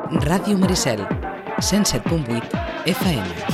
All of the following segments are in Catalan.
Ràdio Maricel, 107.8 FM.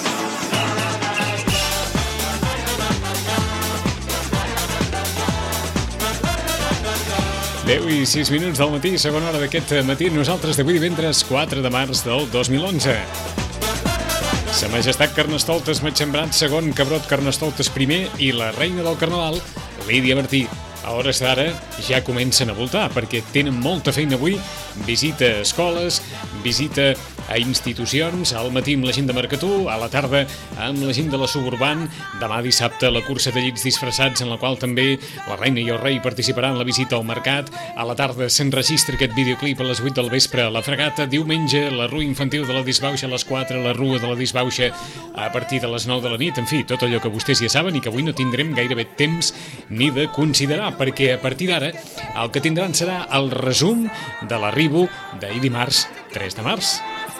10:06 del matí, segona hora d'aquest matí, nosaltres d'avui divendres 4 de març del 2011. Sa Majestat Carnestoltes Matxembrat II, Cabrot Carnestoltes I i la reina del Carnaval, Lídia Martí. A hores d'ara ja comencen a voltar perquè tenen molta feina avui. Visita a escoles, visita a institucions, al matí amb la gent de Mercatú, a la tarda amb la gent de la Suburban, demà dissabte la cursa de llits disfressats en la qual també la reina i el rei participaran en la visita al mercat, a la tarda s'enregistra aquest videoclip a les 8 del vespre a la Fregata, diumenge la rua infantil de la Disbauxa a les 4, la rua de la Disbauxa a partir de les 9 de la nit, en fi, tot allò que vostès ja saben i que avui no tindrem gairebé temps ni de considerar, perquè a partir d'ara el que tindran serà el resum de l'arribo d'ahir dimarts 3 de març.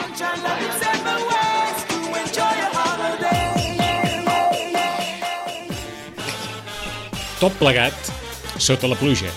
Tot plegat sota la pluja.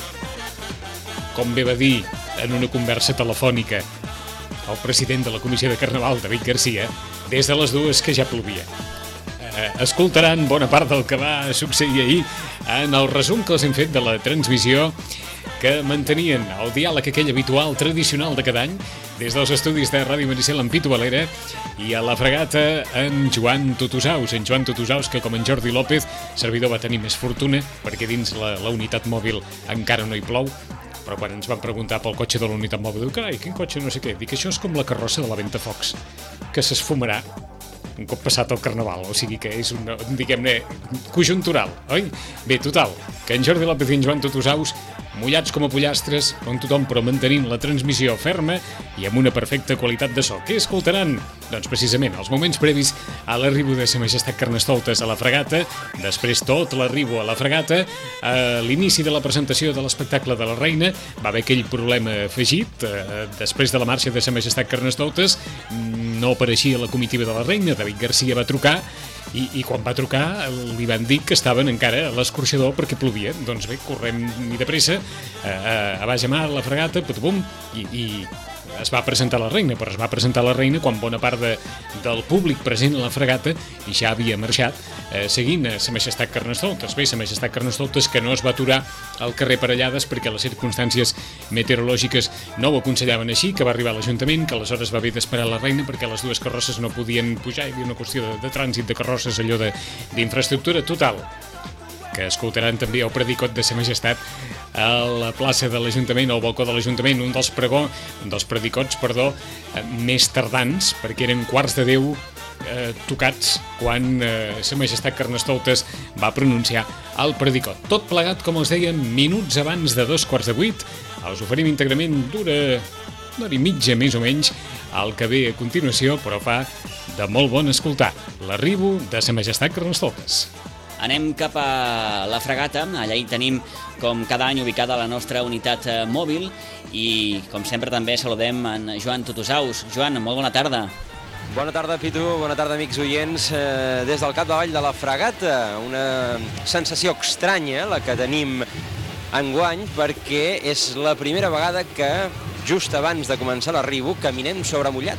Com bé va dir en una conversa telefònica el president de la Comissió de Carnaval, David Garcia, des de les 2 que ja plovia. Escoltaran bona part del que va succeir ahir en el resum que els hem fet de la transmissió que mantenien el diàleg aquell habitual, tradicional de cada any, des dels estudis de Ràdio Maricel en Pitu Valera i a la Fregata en Joan Tutusaus. En Joan Tutusaus, que com en Jordi López, servidor va tenir més fortuna, perquè dins la unitat mòbil encara no hi plou, però quan ens van preguntar pel cotxe de la unitat mòbil, diu, carai, quin cotxe no sé què, dic, això és com la carrossa de la Ventafocs, que s'esfumarà un cop passat el Carnaval, o sigui que és una, diguem-ne, conjuntural, oi? Bé, total, que en Jordi López i en Joan Tutusaus, mullats com a pollastres, com tothom, però mantenint la transmissió ferma i amb una perfecta qualitat de so. Què escoltaran? Doncs precisament els moments previs a l'arribo de Sa Majestat Carnestoltes a la Fregata, després tot l'arribo a la Fregata, a l'inici de la presentació de l'espectacle de la reina, va haver aquell problema afegit, després de la marxa de Sa Majestat Carnestoltes, no apareixia la comitiva de la reina, David Garcia va trucar, i quan va trucar li van dir que estaven encara a l'escorxador perquè plovia. Doncs bé, correm ni de pressa, a baix a mar, a la Fregata, patubum, i es va presentar la reina, però es va presentar la reina quan bona part del públic present a la Fregata ja havia marxat, seguint a Sa Majestat Carnestoltes. Bé, Sa Majestat Carnestoltes que no es va aturar al carrer Parellades perquè les circumstàncies meteorològiques no ho aconsellaven així, que va arribar a l'Ajuntament, que aleshores va haver d'esperar la reina perquè les dues carrosses no podien pujar, hi havia una qüestió de trànsit de carrosses, allò d'infraestructura total, que escoltaran també el predicot de Sa Majestat a la plaça de l'Ajuntament, al balcó de l'Ajuntament, un dels predicots, més tardans, perquè eren 9:15 tocats quan Sa Majestat Carnestoltes va pronunciar el predicot. Tot plegat, com els dèiem, minuts abans de 7:15, us oferim íntegrament d'una hora i mitja, més o menys, el que ve a continuació, però fa de molt bon escoltar l'arribo de Sa Majestat Carnestoltes. Anem cap a la Fregata, allà hi tenim com cada any ubicada la nostra unitat mòbil i com sempre també saludem en Joan Tutusaus. Joan, molt bona tarda. Bona tarda, Pitu, bona tarda, amics oients. Des del capdavall de la Fregata, una sensació estranya la que tenim enguany perquè és la primera vegada que just abans de començar l'arribo caminem sobre mullat.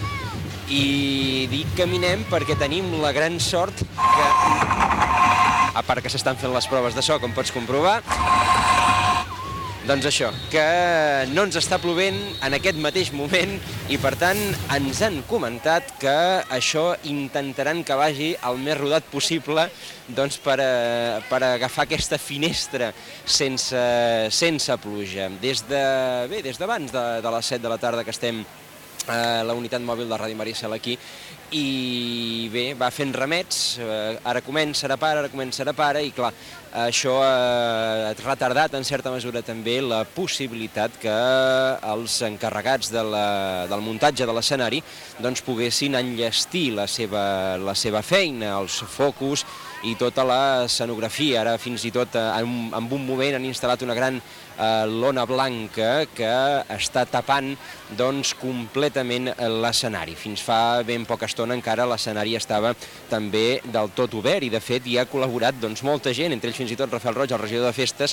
I dic caminem perquè tenim la gran sort que, a part que s'estan fent les proves de so, com pots comprovar, doncs això, que no ens està plovent en aquest mateix moment i per tant ens han comentat que això intentaran que vagi el més rodat possible doncs per agafar aquesta finestra sense pluja. Des d'abans de les 7 de la tarda que estem a la unitat mòbil de Ràdio Maricel aquí i bé, va fent remets, ara comença, ara para i clar, això ha retardat en certa mesura també la possibilitat que els encarregats del muntatge de l'escenari doncs poguessin enllestir la seva feina, els focus i tota l'escenografia. Ara fins i tot en un moment han instal·lat una gran lona blanca que està tapant doncs completament l'escenari. Fins fa ben poca estona encara l'escenari estava també del tot obert i de fet hi ha col·laborat doncs molta gent, entre ells fins i tot Rafael Roig, el regidor de Festes,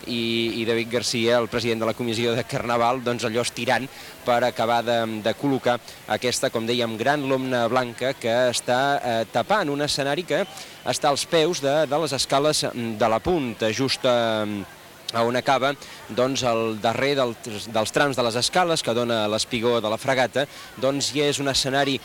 i David Garcia, el president de la comissió de Carnaval, doncs allò estirant per acabar de col·locar aquesta, com dèiem, gran lomna blanca que està tapant un escenari que està als peus de les escales de la Punta, just a on acaba doncs, el darrer dels trams de les escales que dona l'espigó de la Fragata, doncs ja és un escenari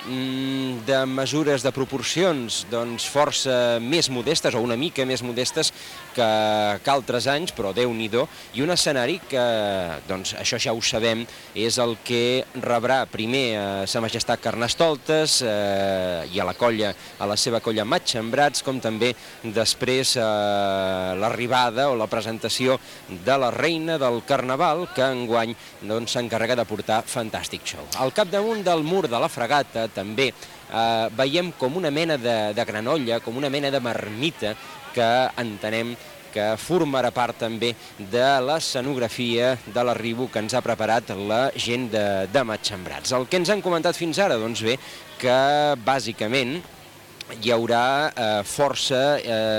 de mesures, de proporcions doncs força més modestes o una mica més modestes que altres anys, però Déu-n'hi-do, i un escenari que, doncs això ja ho sabem, és el que rebrà primer a Sa Majestat Carnestoltes i a la seva colla Matxembrats, com també després l'arribada o la presentació de la reina del Carnaval, que enguany s'encarrega de portar fantàstic show. Al capdamunt del mur de la Fragata també veiem com una mena de granolla, com una mena de marmita que entenem que formarà part també de l'escenografia de l'arribo que ens ha preparat la gent de Matxembrats. El que ens han comentat fins ara, doncs bé, que bàsicament hi haurà força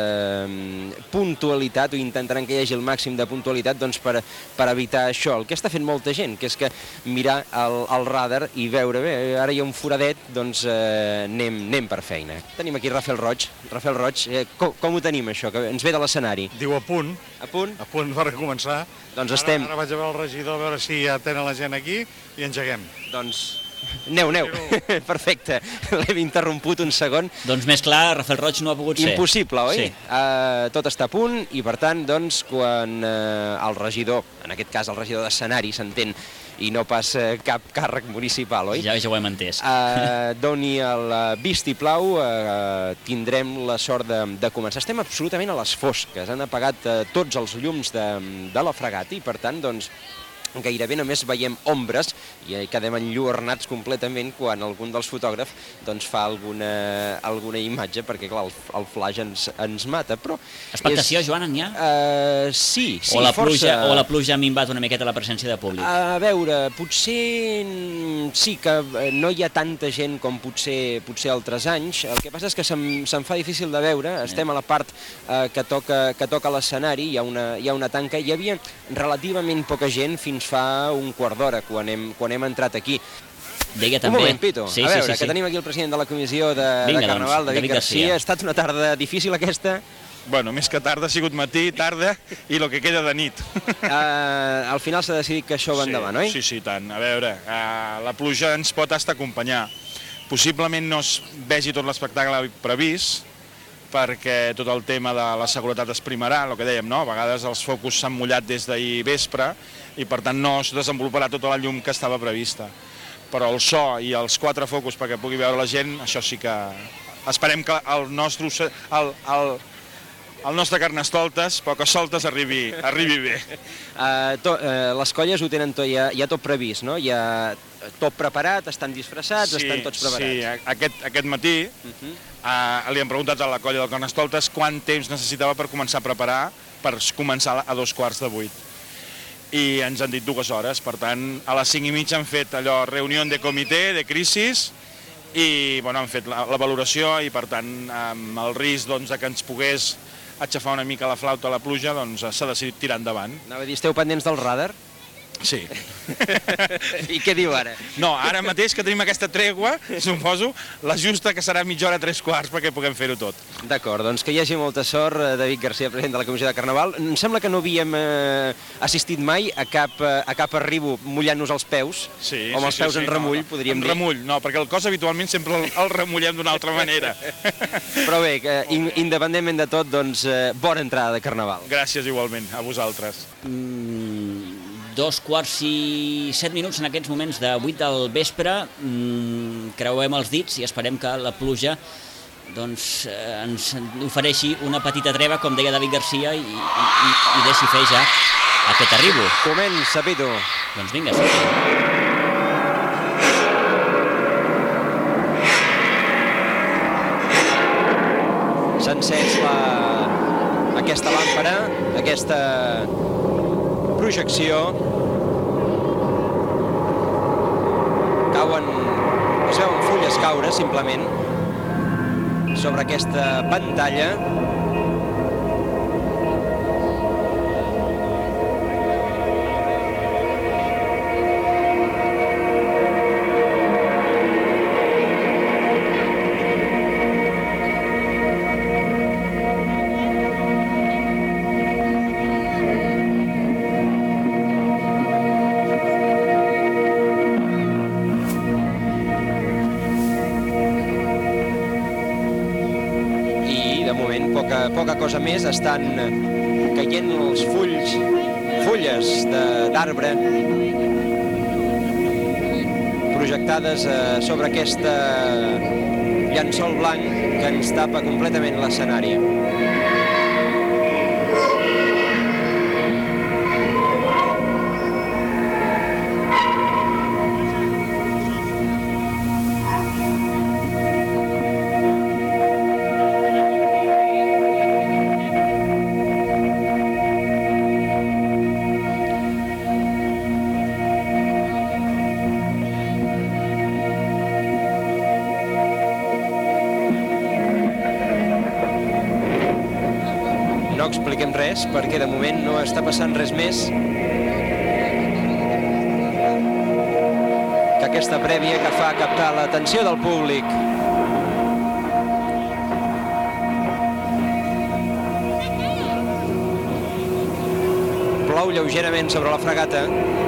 puntualitat, o intentaran que hi hagi el màxim de puntualitat per evitar això. El que està fent molta gent, que és que mirar el radar i veure, bé, ara hi ha un foradet, doncs anem per feina. Tenim aquí Rafael Roig. Rafael Roig, com ho tenim això, que ens ve de l'escenari? Diu a punt. A punt? A punt per començar. Doncs estem... Ara vaig a veure el regidor a veure si ja tenen la gent aquí i engeguem. Doncs... Aneu. Perfecte. L'hem interromput un segon. Doncs més clar, Rafael Roig no ha pogut ser. Impossible, oi? Sí. Tot està a punt i, per tant, doncs, quan el regidor, en aquest cas el regidor d'escenari, s'entén, i no pas cap càrrec municipal, oi? Ja ho hem entès. Doni el vistiplau, tindrem la sort de començar. Estem absolutament a les fosques, han apagat tots els llums de la Fragata i, per tant, doncs, gairebé només veiem ombres i quedem enlluernats completament quan algun dels fotògrafs doncs, fa alguna imatge, perquè clar, el flash ens mata, però... Expectació, Joan, n'hi ha? Sí, força... O la pluja ha minvat una miqueta la presència de públic? A veure, potser sí que no hi ha tanta gent com potser altres anys. El que passa és que se'm fa difícil de veure. Estem a la part que toca l'escenari, hi ha una tanca. Hi havia relativament poca gent fins fa un quart d'hora quan hem entrat aquí. Deia també... Un moment, Pito. Sí, a veure, sí. que tenim aquí el president de la comissió de Carnaval, doncs, David Garcia. Ha estat una tarda difícil aquesta? Bueno, més que tarda, ha sigut matí, tarda i el que queda de nit. Al final s'ha decidit que això va endavant, oi? Sí, tant. A veure, la pluja ens pot estar acompanyar. Possiblement no es vegi tot l'espectacle previst, perquè tot el tema de la seguretat es primarà, el que dèiem, no? A vegades els focus s'han mullat des d'ahir vespre i per tant no es desenvoluparà tota la llum que estava prevista. Però el so i els 4 focus perquè pugui veure la gent, això sí que... Esperem que el nostre Carnestoltes, poques soltes, arribi bé. Les colles ho tenen tot, ja tot previst, no? Ja tot preparat, estan disfressats, estan tots preparats. Sí, aquest matí li hem preguntat a la colla del Carnestoltes quant temps necessitava per començar a preparar, per començar a 7:15. I ens han dit 2 hores, per tant, a les 5:30 han fet allò, reunió de comitè, de crisis, i bueno, han fet la valoració i per tant, amb el risc doncs, que ens pogués aixafar una mica la flauta a la pluja, doncs s'ha decidit tirar endavant. Anava a dir, esteu pendents del radar? Sí. I què diu ara? No, ara mateix que tenim aquesta tregua, suposo, la justa que serà mitja hora, 3/4 perquè puguem fer-ho tot. D'acord, doncs que hi hagi molta sort, David Garcia, president de la Comissió de Carnaval. Em sembla que no havíem assistit mai a cap arribo mullant-nos els peus, o amb els peus en remull, podríem dir. En remull, no, perquè el cos habitualment sempre el remullem d'una altra manera. Però bé, independentment de tot, doncs, bona entrada de Carnaval. Gràcies igualment, a vosaltres. 2:07 en aquests moments de 8 del vespre. Creuem els dits i esperem que la pluja doncs, ens ofereixi una petita treva, com deia David Garcia, i deixi fer ja aquest arribo. Comença, Pito. Doncs vinga, sí. S'ha encès aquesta làmpara, aquesta projecció. Es veuen fulles caure, simplement, sobre aquesta pantalla. poca cosa més. Estan caient els fulles d'arbre projectades sobre aquesta llençol blanc que ens tapa completament l'escenari. No expliquem res, perquè de moment no està passant res més que aquesta prèvia que fa captar l'atenció del públic. Plou lleugerament sobre la fragata.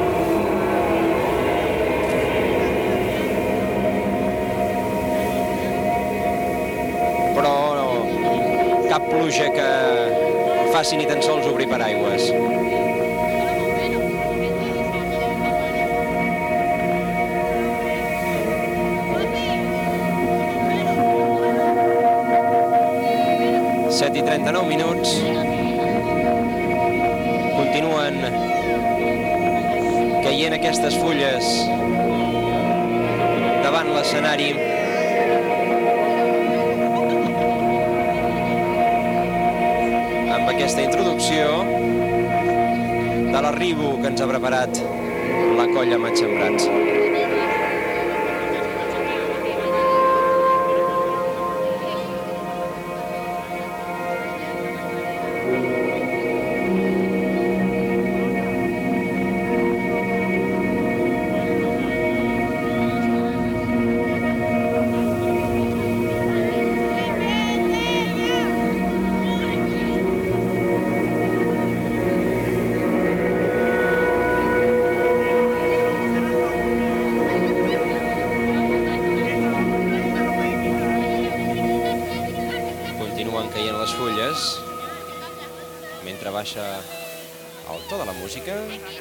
Però cap pluja que faci ni tan sols obrir paraigües. Set i 39 minuts. Continuen caient aquestes fulles davant l'escenari. Aquesta introducció de l'arribo que ens ha preparat la colla Matxembrats. Mentre baixa el to de la música.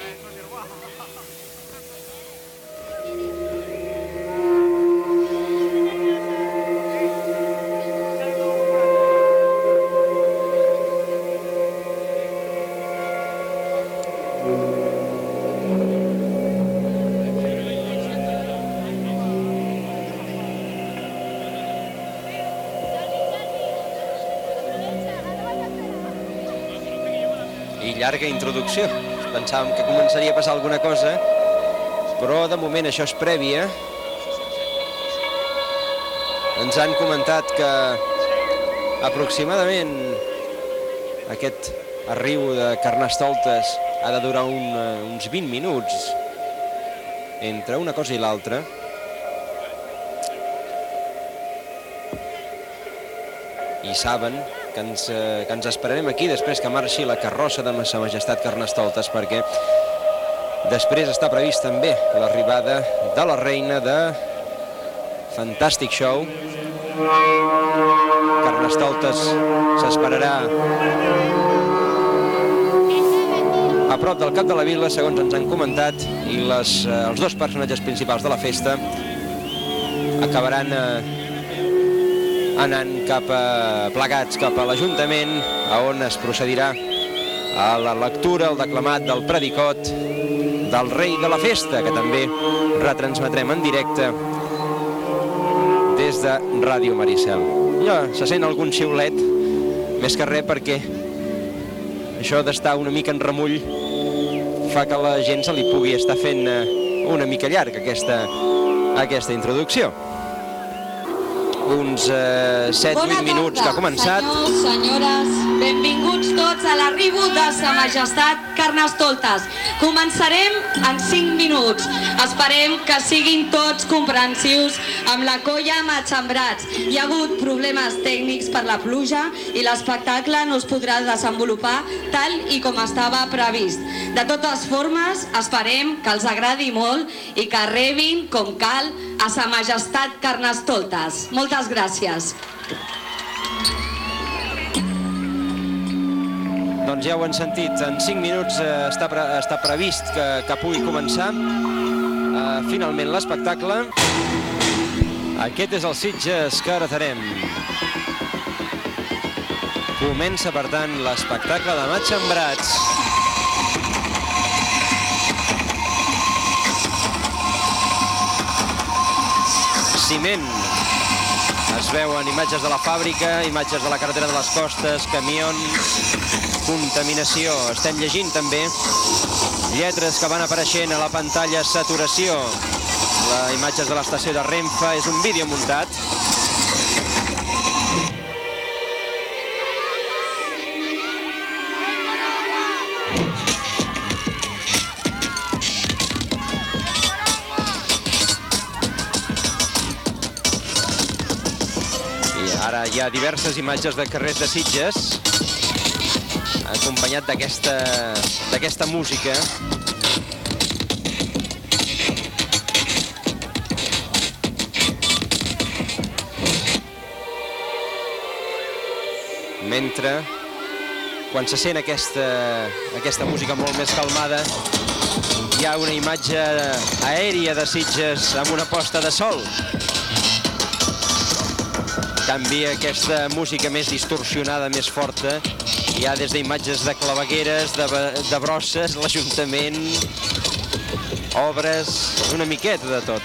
I llarga introducció. Pensàvem que començaria a passar alguna cosa, però de moment això és prèvia. Ens han comentat que aproximadament aquest arribo de Carnestoltes ha de durar uns 20 minuts entre una cosa i l'altra. I saben que ens esperarem aquí després que marxi la carrossa de Sa Majestat Carnestoltes, perquè després està previst també l'arribada de la reina de Fantàstic Show. Carnestoltes s'esperarà a prop del cap de la vila, segons ens han comentat, i els dos personatges principals de la festa acabaran anant plegats cap a l'Ajuntament, on es procedirà a la lectura, el declamat del predicot del rei de la festa, que també retransmetrem en directe des de Ràdio Maricel. Ja se sent algun xiulet, més que res perquè això d'estar una mica en remull fa que la gent se li pugui estar fent una mica llarga aquesta introducció. Uns 7-8 minuts que ha començat. Bona tarda, senyors, senyores. Benvinguts tots a l'arribo de Sa Majestat Carnestoltes. Començarem en 5 minuts. Esperem que siguin tots comprensius amb la colla Matxembrats. Hi ha hagut problemes tècnics per la pluja i l'espectacle no es podrà desenvolupar tal i com estava previst. De totes formes, esperem que els agradi molt i que rebin com cal a Sa Majestat Carnestoltes. Moltes gràcies. Doncs ja ho han sentit, en 5 minuts està previst que pugui començar finalment l'espectacle. Aquest és el Sitges que heretarem. Comença, per tant, l'espectacle de Matxembrats. Ciment. Es veuen imatges de la fàbrica, imatges de la carretera de les costes, camions, contaminació. Estem llegint també lletres que van apareixent a la pantalla, saturació. Les imatges de l'estació de Renfe, és un vídeo muntat. Ara hi ha diverses imatges de carrers de Sitges, acompanyat d'aquesta música. Mentre, quan se sent aquesta música molt més calmada, hi ha una imatge aèria de Sitges amb una posta de sol. Canvia aquesta música més distorsionada, més forta. Hi ha des d'imatges de clavegueres, de brosses, l'Ajuntament, obres, una miqueta de tot.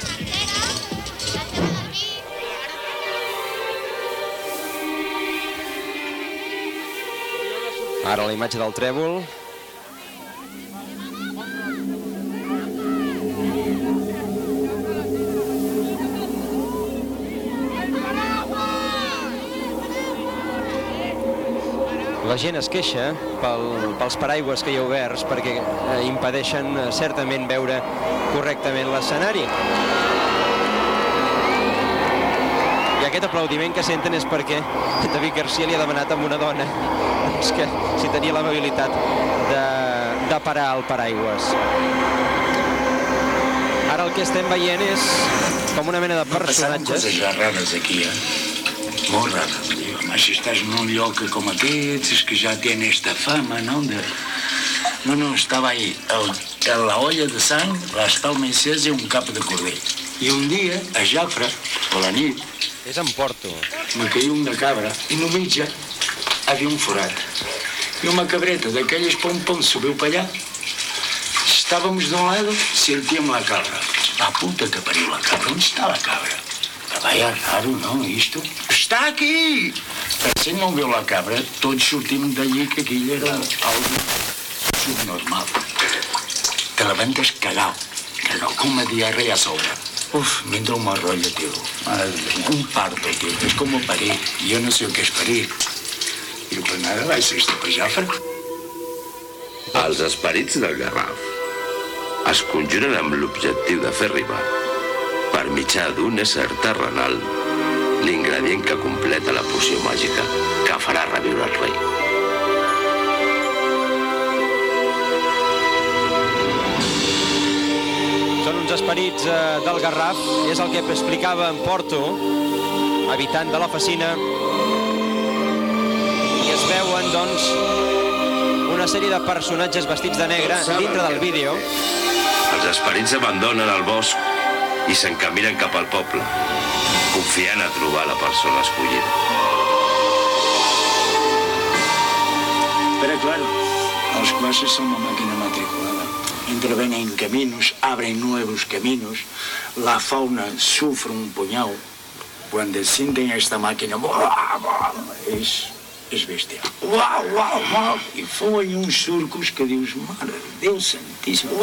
Ara la imatge del trèvol. La gent es queixa pels paraigües que hi ha oberts perquè impedeixen certament veure correctament l'escenari. I aquest aplaudiment que senten és perquè David Garcia li ha demanat a una dona que si tenia l'amabilitat de parar el paraigües. Ara el que estem veient és com una mena de personatges. Pasaran coses rares aquí, molt rares. Si estás en un lloc com aquest, és que ja tiene esta fama, ¿no? No, estava ahí. La olla de sang, l'espalma encesa i un cap de cordell. I un dia, a Jafre, a la nit... És en Porto. Me caia una cabra i no mitja havia un forat. I una cabreta d'aquelles pom subiu per allà. Estàvamos d'un lado, sentíem la cabra. La puta que pariu la cabra, on està la cabra? Vaya raro, ¿no? Esto està aquí! Per si no veu la cabra, tots sortim d'allí que aquell era algo subnormal. Te levantes cagao, cagao, con una diarrea a sobre. Uf, me entra un mal rollo, tío. Un parto, tío, es como parir. Yo no sé qué es parir. Y pues nada, vais a estar per Jafre. Els esperits del Garraf es conjuren amb l'objectiu de fer arribar, per mitjà d'un ésser terrenal, l'ingredient que completa la poció màgica que farà reviure el rei. Són uns esperits del Garraf, és el que explicava en Porto, habitant de l'oficina, i es veuen, doncs, una sèrie de personatges vestits de negre dintre del vídeo. Els esperits abandonen el bosc i s'encaminen cap al poble, confiant a trobar la persona escollida. Pero claro, los clases son una máquina matriculada. Intervienen caminos, abren nuevos caminos, la fauna sufre un puñado. Cuando sienten esta máquina, es bestia. Y fue uns surcos que dius, mare de Déu santíssim.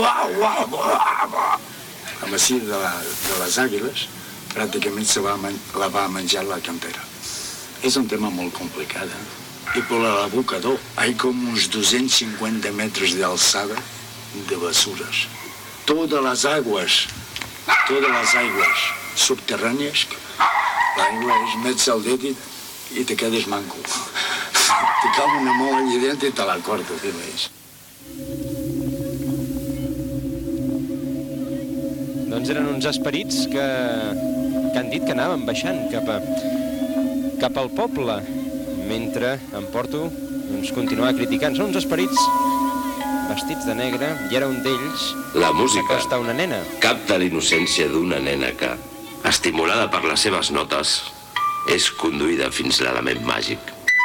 La masia de les àguiles pràcticament la va menjar la cantera. És un tema molt complicat, Y por el abocador hay como uns 250 metros de alçada de basuras. Todas las aguas subterrànies, l'aigua es mets el dit i te quedes manco. Te cau una mola allà dintre i te la corta, què veus? Doncs eren uns esperits que han dit que anaven baixant cap al poble, mentre en Porto doncs, continuava criticant. Són uns esperits vestits de negre i era un d'ells La música s'acosta a una nena. capta la innocència d'una nena que, estimulada per les seves notes, és conduïda fins l'element màgic.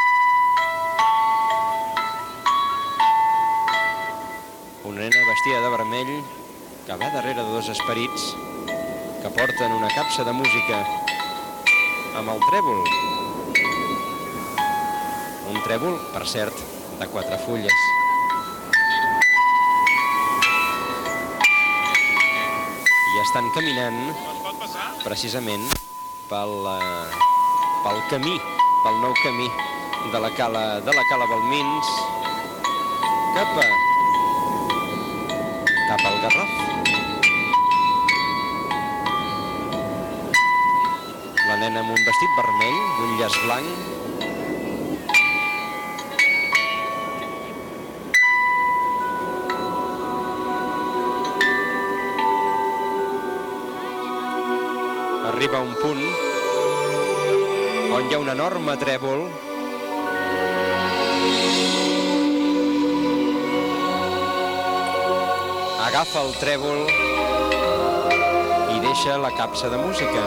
Una nena vestida de vermell que va darrere de dos esperits que porten una capsa de música amb el trèvol. Un trèvol, per cert, de 4 fulles. I estan caminant precisament pel camí, pel nou camí de la Cala Balmins cap al Garraf. La nena amb un vestit vermell i un llaç blanc. Arriba a un punt on hi ha un enorme trèvol agafa el trèvol i deixa la capsa de música.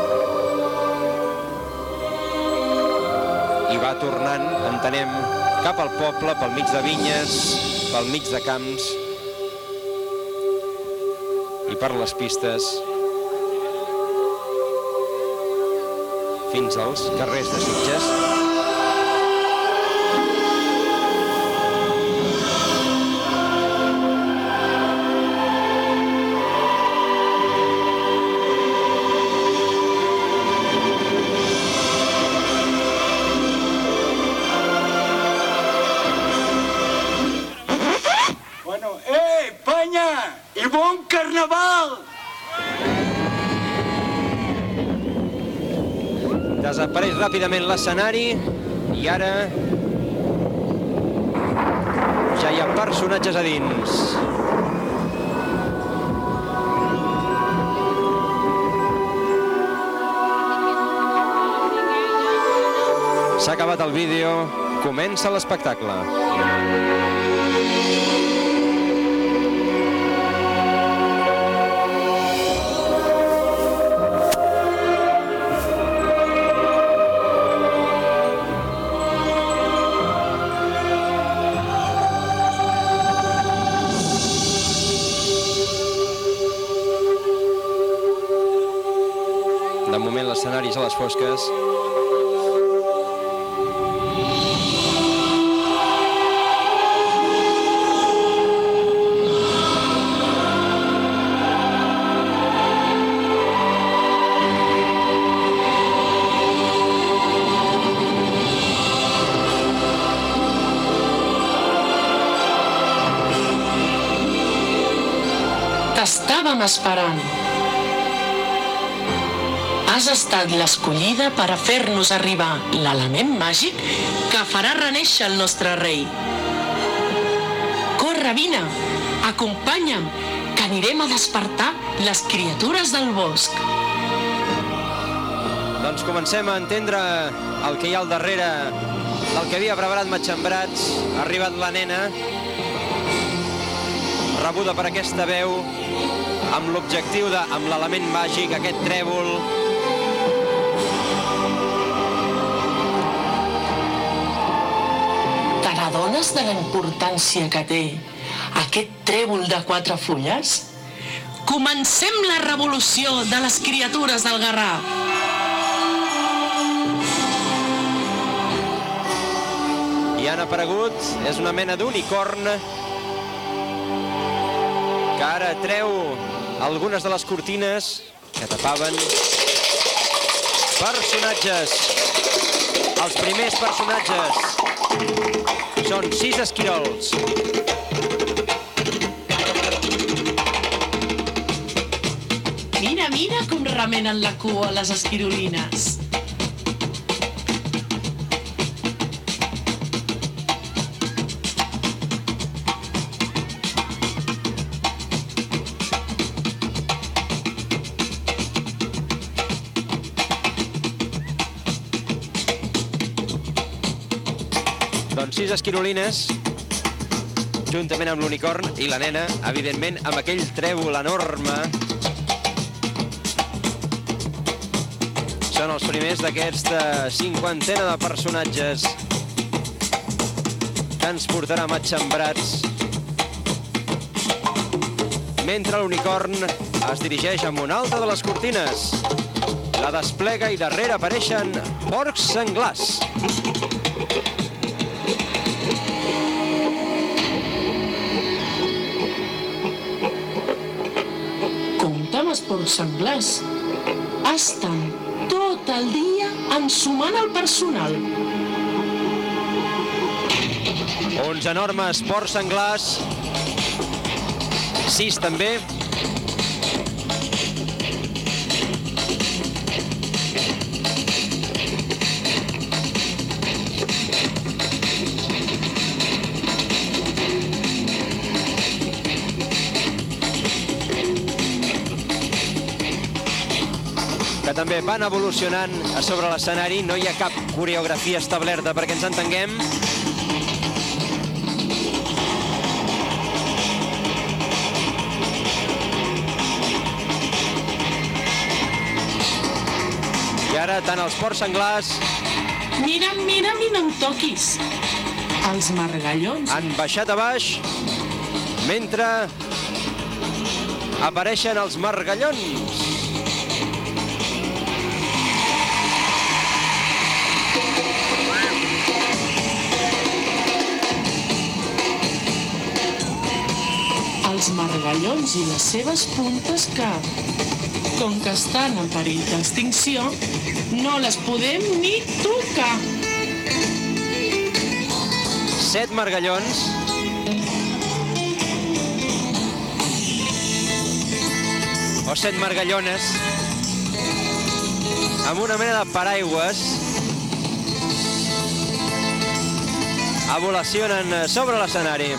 I va tornant, entenem, cap al poble, pel mig de vinyes, pel mig de camps i per les pistes fins als carrers de Sitges. Bueno, Panya! I bon carnaval! Desapareix ràpidament l'escenari i ara ja hi ha personatges a dins. S'ha acabat el vídeo, comença l'espectacle. De moment l'escenari és a les fosques. T'estàvem esperant. Has estat l'escollida per a fer-nos arribar l'element màgic que farà renéixer el nostre rei. Corre, vine, acompanya'm, que anirem a despertar les criatures del bosc. Doncs comencem a entendre el que hi ha al darrere del que havia preparat Matxembrats. Ha arribat la nena, rebuda per aquesta veu, amb l'objectiu de, amb l'element màgic, aquest trèvol. Te n'adones de la importància que té aquest trèvol de 4 fulles? Comencem la revolució de les criatures del Garraf. I han aparegut, és una mena d'unicorn que ara treu algunes de les cortines que tapaven personatges. Els primers personatges són 6 esquirols. Mira, mira com remenen la cua les esquirolines. 6 esquirolines, juntament amb l'unicorn i la nena, evidentment, amb aquell trèvol enorme. Són els primers d'aquesta cinquantena de personatges que ens portarà matxembrats, mentre l'unicorn es dirigeix a una altra de les cortines. La desplega i darrere apareixen porcs senglars. Compte amb els porcs senglars. Estan tot el dia ensumant el personal. Uns enormes porcs senglars, 6 també. Que també van evolucionant a sobre l'escenari. No hi ha cap coreografia establerta perquè ens entenguem. I ara tant els porcs senglars... Mira, mira, no em toquis. Els margallons han baixat a baix, mentre apareixen els margallons. Els margallons i les seves puntes que, com que estan en perill d'extinció, no les podem ni tocar. 7 margallons. O 7 margallones. Amb una mena de paraigües. Evolucionen sobre l'escenari.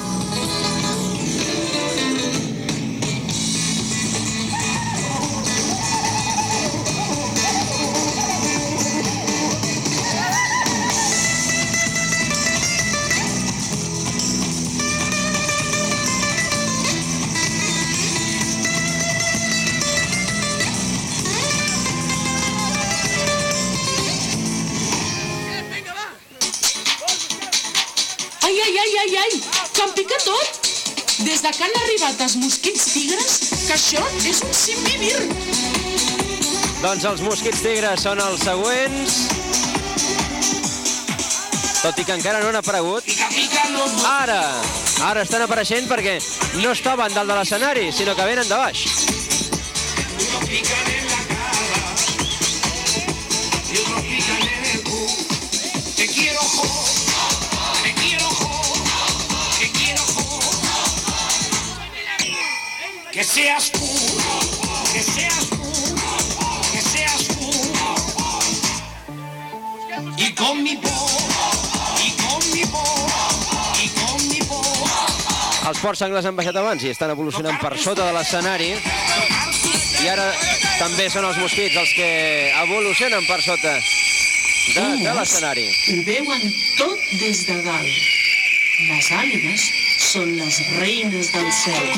Ai, que em pica tot! Des de que han arribat els mosquits tigres, que això és un simvivir. Doncs els mosquits tigres són els següents. Tot i que encara no han aparegut. Ara estan apareixent perquè no estaven dalt de l'escenari, sinó que venen de baix. Que seas tú, que seas tú, que seas tú. Y con mi voz, y con mi voz, y con mi voz. Els porcs senglars han baixat abans i estan evolucionant per sota de l'escenari. I ara també són els mosquits els que evolucionen per sota de l'escenari. Ho veuen tot des de dalt. Les àligues són les reines del cel.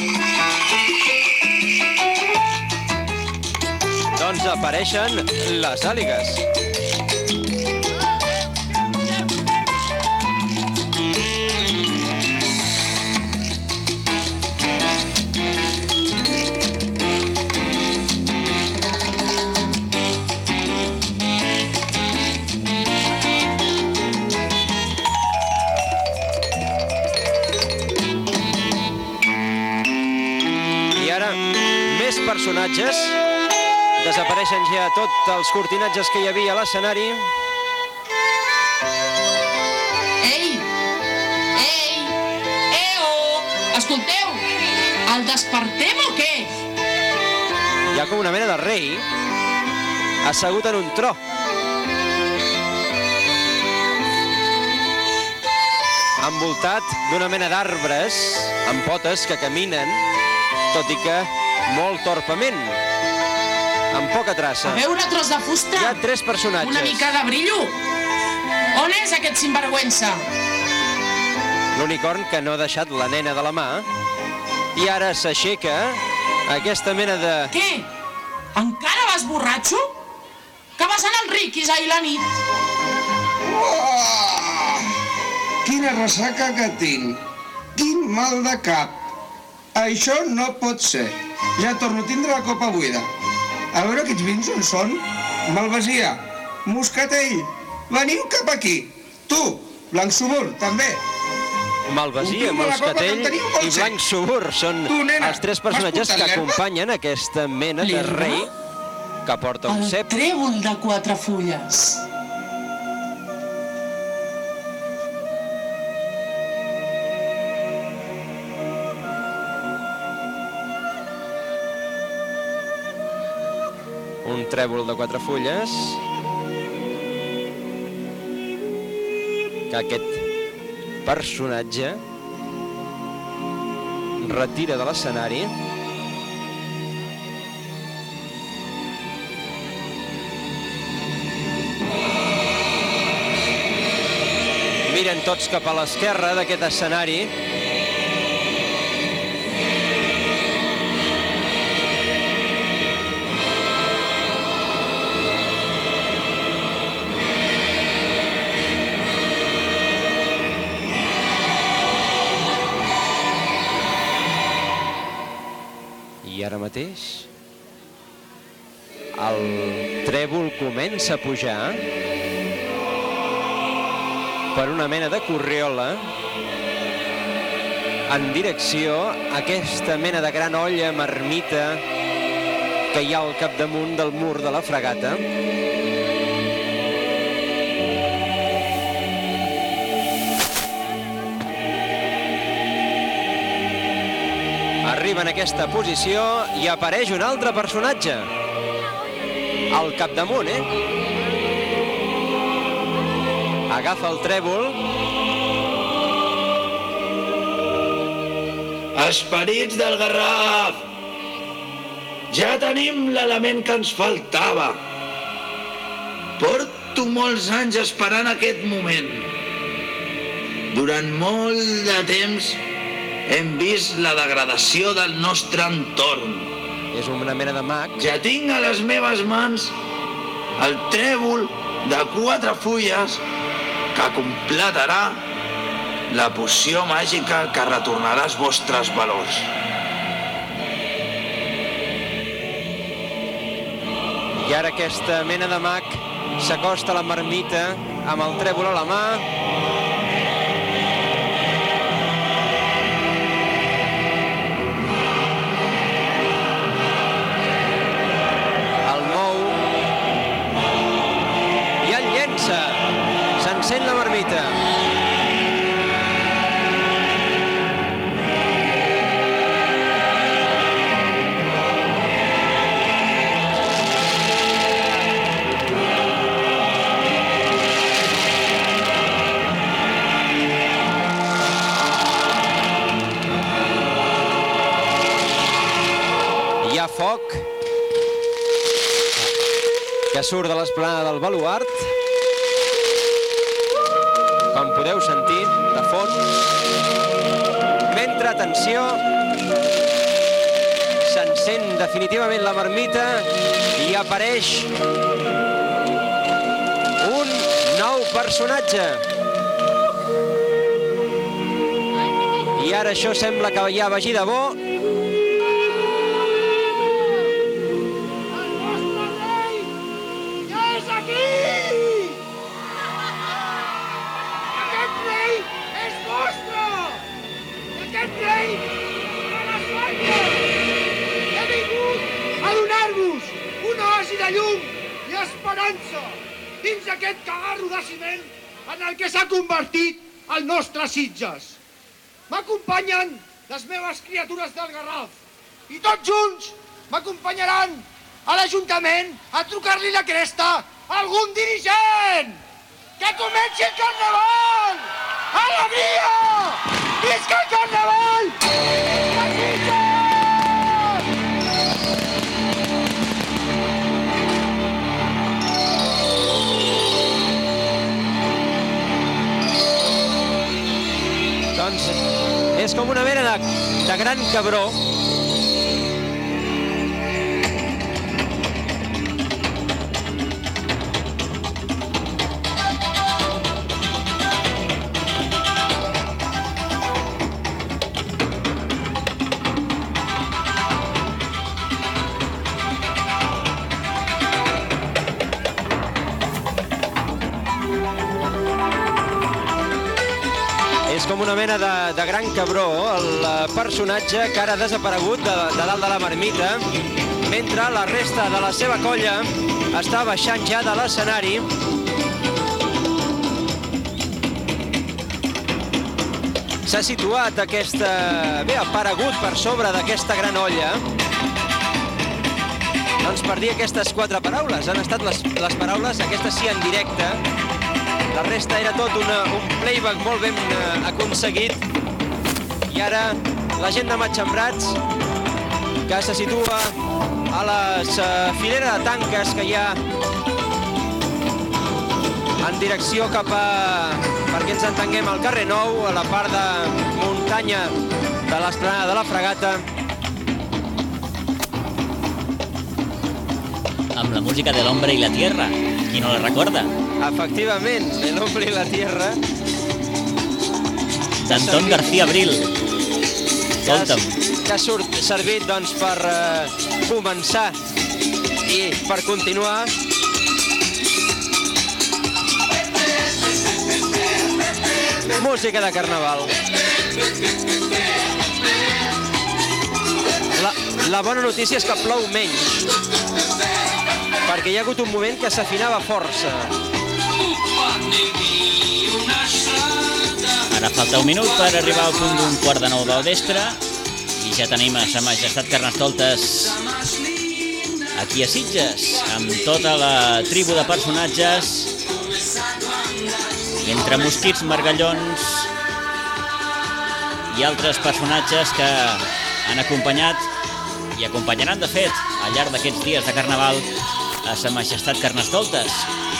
Doncs apareixen les àligues. Personatges. Desapareixen ja tots els cortinatges que hi havia a l'escenari. Ei! Escolteu! El despertem o què? Hi ha com una mena de rei assegut en un tro. Envoltat d'una mena d'arbres amb potes que caminen, tot i que molt torpament, amb poca traça. A veure, tros de fusta. Hi ha 3 personatges. Una mica de brillo. On és aquest sinvergüenza? l'unicorn que no ha deixat la nena de la mà, i ara s'aixeca aquesta mena de... Què? Encara vas borratxo? Que vas anar al Riquis ahir la nit? Quina ressaca que tinc. Quin mal de cap. Això no pot ser. Ja torno a tindre la copa buida. A veure aquests vins on són. Malvasia, Moscatell, veniu cap aquí. Tu, Blanc Subur, també. Malvasia, Moscatell i Blanc Subur són els tres personatges que acompanyen aquesta mena de rei que porta un cep. El trèvol de 4 fulles. Un trèvol de 4 fulles que aquest personatge retira de l'escenari. Miren tots cap a l'esquerra d'aquest escenari. I ara mateix el trèvol comença a pujar per una mena de corriola en direcció a aquesta mena de gran olla marmita que hi ha al capdamunt del mur de la fragata. Arriba en aquesta posició i apareix un altre personatge al capdamunt, Agafa el trèvol. Esperits del Garraf! Ja tenim l'element que ens faltava. Porto molts anys esperant aquest moment. Durant molt de temps hem vist la degradació del nostre entorn. És una mena de mag. Ja tinc a les meves mans el trèvol de 4 fulles que completarà la poció màgica que retornarà els vostres valors. I ara aquesta mena de mag s'acosta a la marmita amb el trèvol a la mà. El mou i el llença. S'encén la marmita. Hi ha foc que surt de l'esplanada del baluart. Com podeu sentir, de fons. Mentre, atenció, s'encén definitivament la marmita i apareix un nou personatge. I ara això sembla que ja vagi de bo. De llum i esperança dins aquest cagarro de ciment en el que s'ha convertit el nostre Sitges. M'acompanyen les meves criatures del Garraf i tots junts m'acompanyaran a l'Ajuntament a trucar-li la cresta a algun dirigent. Que comenci el Carnaval! Alegria! Visca el Carnaval! La Sitges! de Gran Cabró. És com una mena de Gran Cabró, el personatge que ara ha desaparegut de dalt de la marmita, mentre la resta de la seva colla està baixant ja de l'escenari. S'ha situat bé, aparegut per sobre d'aquesta gran olla. Doncs per dir aquestes 4 paraules, han estat les paraules, aquestes sí en directe. La resta era tot un playback molt ben aconseguit. I ara la gent de Matxembrats, que se situa a la filera de tanques que hi ha en direcció cap a, perquè ens entenguem, al carrer Nou, a la part de muntanya de l'esplanada de la Fragata. Amb la música de l'Hombre i la Tierra, qui no la recorda? Efectivament, El Hombre y la Tierra. D'Anton García Abril. Escolta'm. Que ha servit doncs, per començar i per continuar. Música de carnaval. La bona notícia és que plou menys, perquè hi ha hagut un moment que s'afinava força. Ara falta un minut per arribar al punt d'un 8:45 del vespre i ja tenim a Sa Majestat Carnestoltes aquí a Sitges, amb tota la tribu de personatges, entre mosquits, margallons i altres personatges que han acompanyat i acompanyaran, de fet, al llarg d'aquests dies de Carnaval a Sa Majestat Carnestoltes.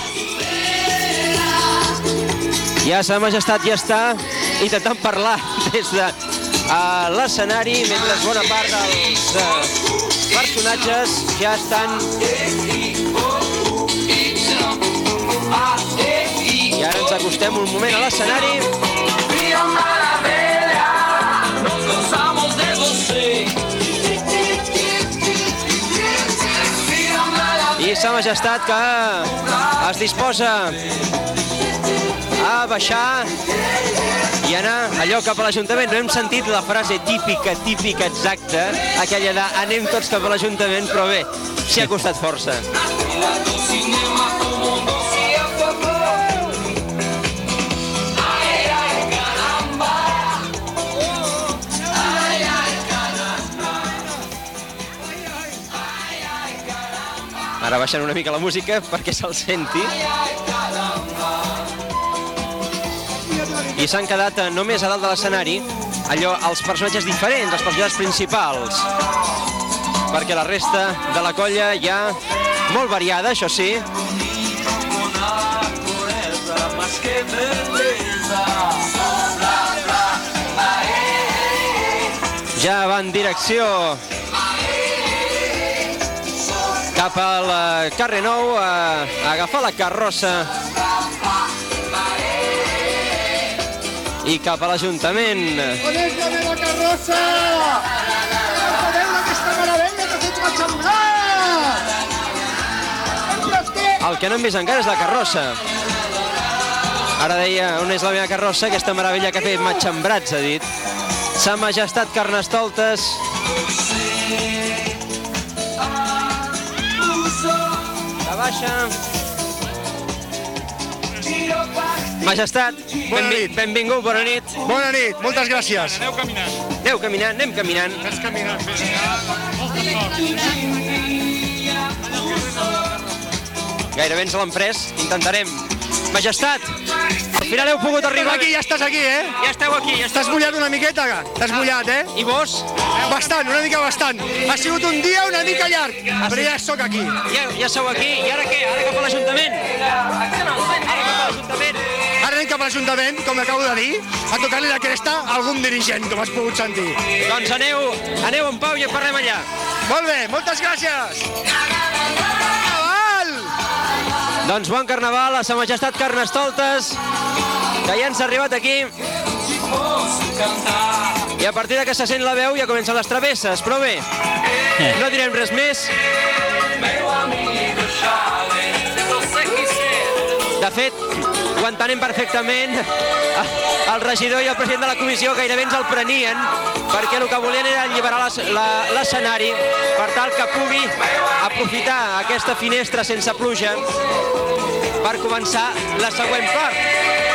Ja Sa Majestat ja està intentant parlar des de l'escenari, mentre bona part dels personatges ja estan... I ara ens acostem un moment a l'escenari. I Sa Majestat que es disposa a baixar i anar allò cap a l'Ajuntament. No hem sentit la frase típica exacta, aquella de anem tots cap a l'Ajuntament, però bé, s'hi ha costat força. Ara baixen una mica la música perquè se'l senti. I s'han quedat només a dalt de l'escenari els personatges diferents, els personatges principals. Perquè la resta de la colla ja molt variada, això sí. Ja va en direcció cap al carrer Nou a agafar la carrossa i cap a l'Ajuntament. On és la meva carrossa? Podem aquesta meravella que fets Matxembrats! El que no hem vist encara és la carrossa. Ara deia, on és la meva carrossa? Aquesta meravella que ha fet Matxembrats, ha dit. Sa Majestat Carnestoltes. La baixa. Majestat, benvingut, bona nit. Bona nit, moltes gràcies. Aneu caminant. Aneu caminant, anem caminant. Ves caminant, ves. Gairebé ens l'han pres, intentarem. Majestat, al final heu pogut arribar... Ja estàs aquí, eh? Ja esteu aquí. T'has mullat una miqueta? T'has mullat, eh? I vos? Bastant, una mica bastant. Ha sigut un dia una mica llarg, però ja sóc aquí. Ja sou aquí. I ara què? Ara cap a l'Ajuntament? Ara cap a l'Ajuntament. Ara anem cap cap a l'Ajuntament, com acabo de dir, a tocar-li la cresta a algun dirigent, com has pogut sentir. Doncs aneu en pau i en parlem allà. Molt bé, moltes gràcies! Carnaval! Doncs bon carnaval a Sa Majestat Carnestoltes, que ja ens ha arribat aquí. I a partir que se sent la veu ja comencen les travesses, però bé, no direm res més. De fet, ho entenem perfectament, el regidor i el president de la comissió gairebé ens el prenien, perquè el que volien era alliberar l'escenari per tal que pugui aprofitar aquesta finestra sense pluja per començar la següent part.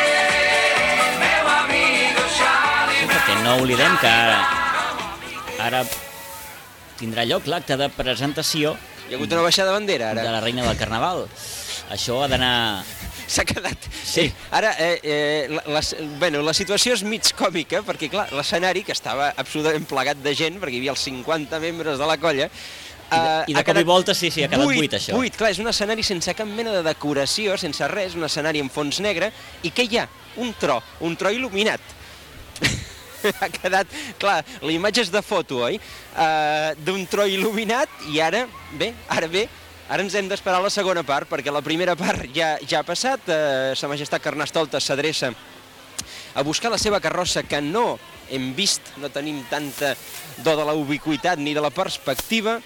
Perquè no oblidem que ara tindrà lloc l'acte de presentació. Hi ha hagut una baixada de bandera, ara. De la Reina del Carnaval. Això ha d'anar... S'ha quedat... Sí. Ara, la situació és mig còmica, perquè, clar, l'escenari, que estava absolutament plegat de gent, perquè hi havia els 50 membres de la colla, I de cop i volta, sí, ha quedat buit, això. Buit, clar, és un escenari sense cap mena de decoració, sense res, un escenari en fons negre, i què hi ha? Un tro il·luminat. Ha quedat, clar, la imatge és de foto, oi? D'un tro il·luminat, i ara ens hem d'esperar la segona part, perquè la primera part ja ha passat. Sa Majestat Carnestoltes s'adreça a buscar la seva carrossa, que no hem vist, no tenim tanta do de la ubiquitat ni de la perspectiva,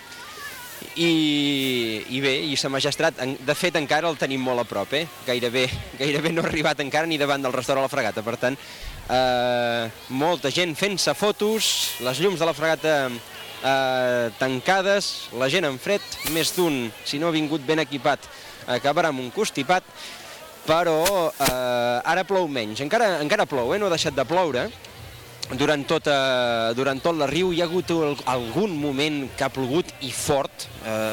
i bé, i Sa Majestat, de fet, encara el tenim molt a prop, gairebé no ha arribat encara ni davant del restaurant La Fragata, per tant, molta gent fent-se fotos, les llums de la fragata tancades, la gent en fred, més d'un, si no ha vingut ben equipat, acabarà amb un constipat, però ara plou menys, encara plou, no ha deixat de ploure. Durant tot la riu hi ha hagut algun moment que ha plogut i fort,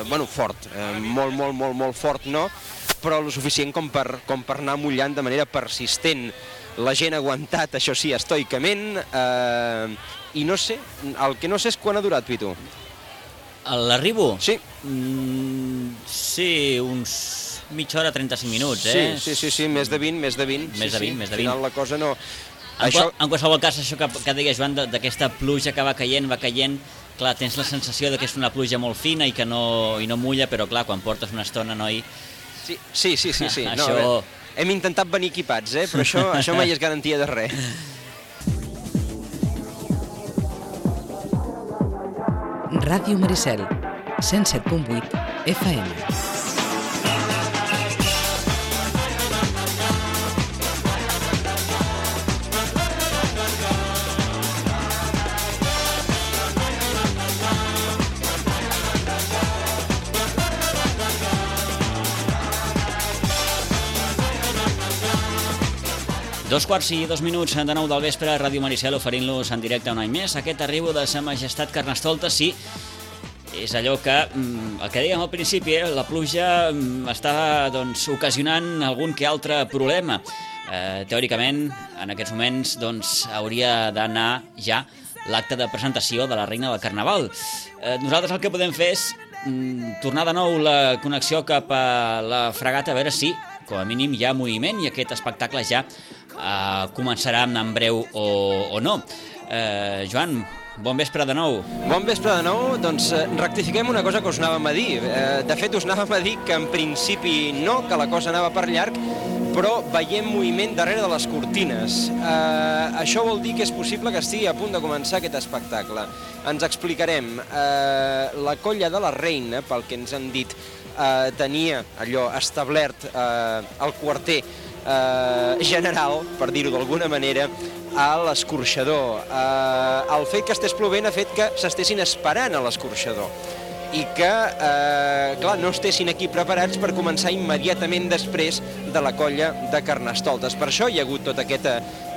molt fort no, però lo suficient com per anar mullant de manera persistent. La gent ha aguantat, això sí, estoicament, i no sé, el que no sé és quan ha durat, Pitu. L'arribo? Sí. Sí, uns mitja hora, 35 minuts, eh? Sí, més de 20. Més de 20. Al final la cosa no... En qualsevol cas, això que deia Joan, d'aquesta pluja que va caient, clar, tens la sensació que és una pluja molt fina i que no mulla, però clar, quan portes una estona, noi... Sí. Això... Hem intentat venir equipats, però això mai és garantia de res. Ràdio Maricel, 107.8 FM. Dos quarts i 2 minuts de 9 del vespre, Ràdio Maricel oferint-los en directe un any més. Aquest arribo de Sa Majestat Carnestoltes, sí, és allò que, el que dèiem al principi, la pluja està ocasionant algun que altre problema. Teòricament, en aquests moments, hauria d'anar ja l'acte de presentació de la Reina del Carnaval. Nosaltres el que podem fer és tornar de nou la connexió cap a la fragata, a veure si, com a mínim, hi ha moviment i aquest espectacle ja començarà en breu o no. Joan, bon vespre de nou. Bon vespre de nou. Doncs rectifiquem una cosa que us anàvem a dir. De fet, us anàvem a dir que en principi no, que la cosa anava per llarg, però veiem moviment darrere de les cortines. Això vol dir que és possible que estigui a punt de començar aquest espectacle. Ens explicarem. La colla de la Reina, pel que ens han dit, tenia allò establert al quarter general, per dir-ho d'alguna manera, a l'escorxador. El fet que estés plovent ha fet que s'estessin esperant a l'escorxador i que, clar, no estessin aquí preparats per començar immediatament després de la colla de Carnestoltes. Per això hi ha hagut tot aquest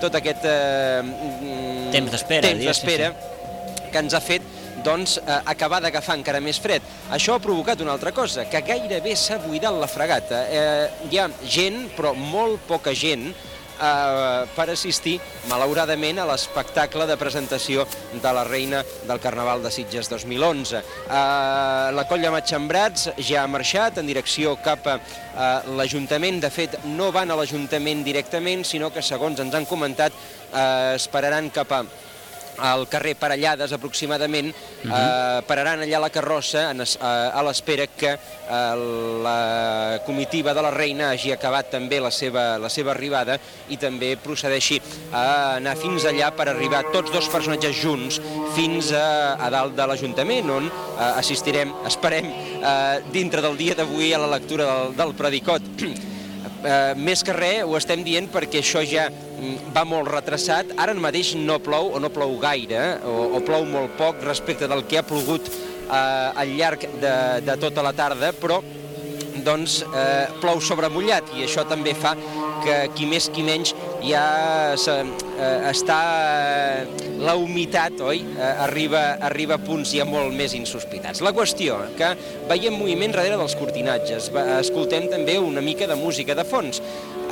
temps d'espera que ens ha fet acabar d'agafar encara més fred. Això ha provocat una altra cosa, que gairebé s'ha buidat la fragata. Hi ha gent, però molt poca gent, per assistir, malauradament, a l'espectacle de presentació de la Reina del Carnaval de Sitges 2011. La colla Matxembrats ja ha marxat en direcció cap a l'Ajuntament. De fet, no van a l'Ajuntament directament, sinó que, segons ens han comentat, esperaran cap al carrer Parellades, aproximadament, pararan allà la carrossa a l'espera que la comitiva de la Reina hagi acabat també la seva arribada i també procedeixi a anar fins allà per arribar tots dos personatges junts fins a dalt de l'Ajuntament, on assistirem, esperem, dintre del dia d'avui a la lectura del predicot. Més que res ho estem dient perquè això ja va molt retrasat. Ara mateix no plou o no plou gaire o plou molt poc respecte del que ha plogut al llarg de tota la tarda, però doncs plou sobre mullat i això també fa que qui més qui menys ja està la humitat, oi? Arriba a punts ja molt més insospitats. La qüestió que veiem moviment darrere dels cortinatges, escoltem també una mica de música de fons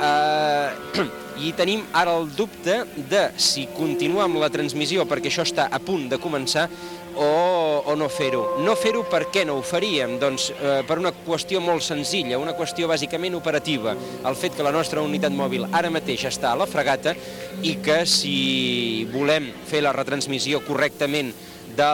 i tenim ara el dubte de si continuar amb la transmissió perquè això està a punt de començar o no fer-ho. No fer-ho, per què no ho faríem? Doncs per una qüestió molt senzilla, una qüestió bàsicament operativa. El fet que la nostra unitat mòbil ara mateix està a la fregata i que si volem fer la retransmissió correctament de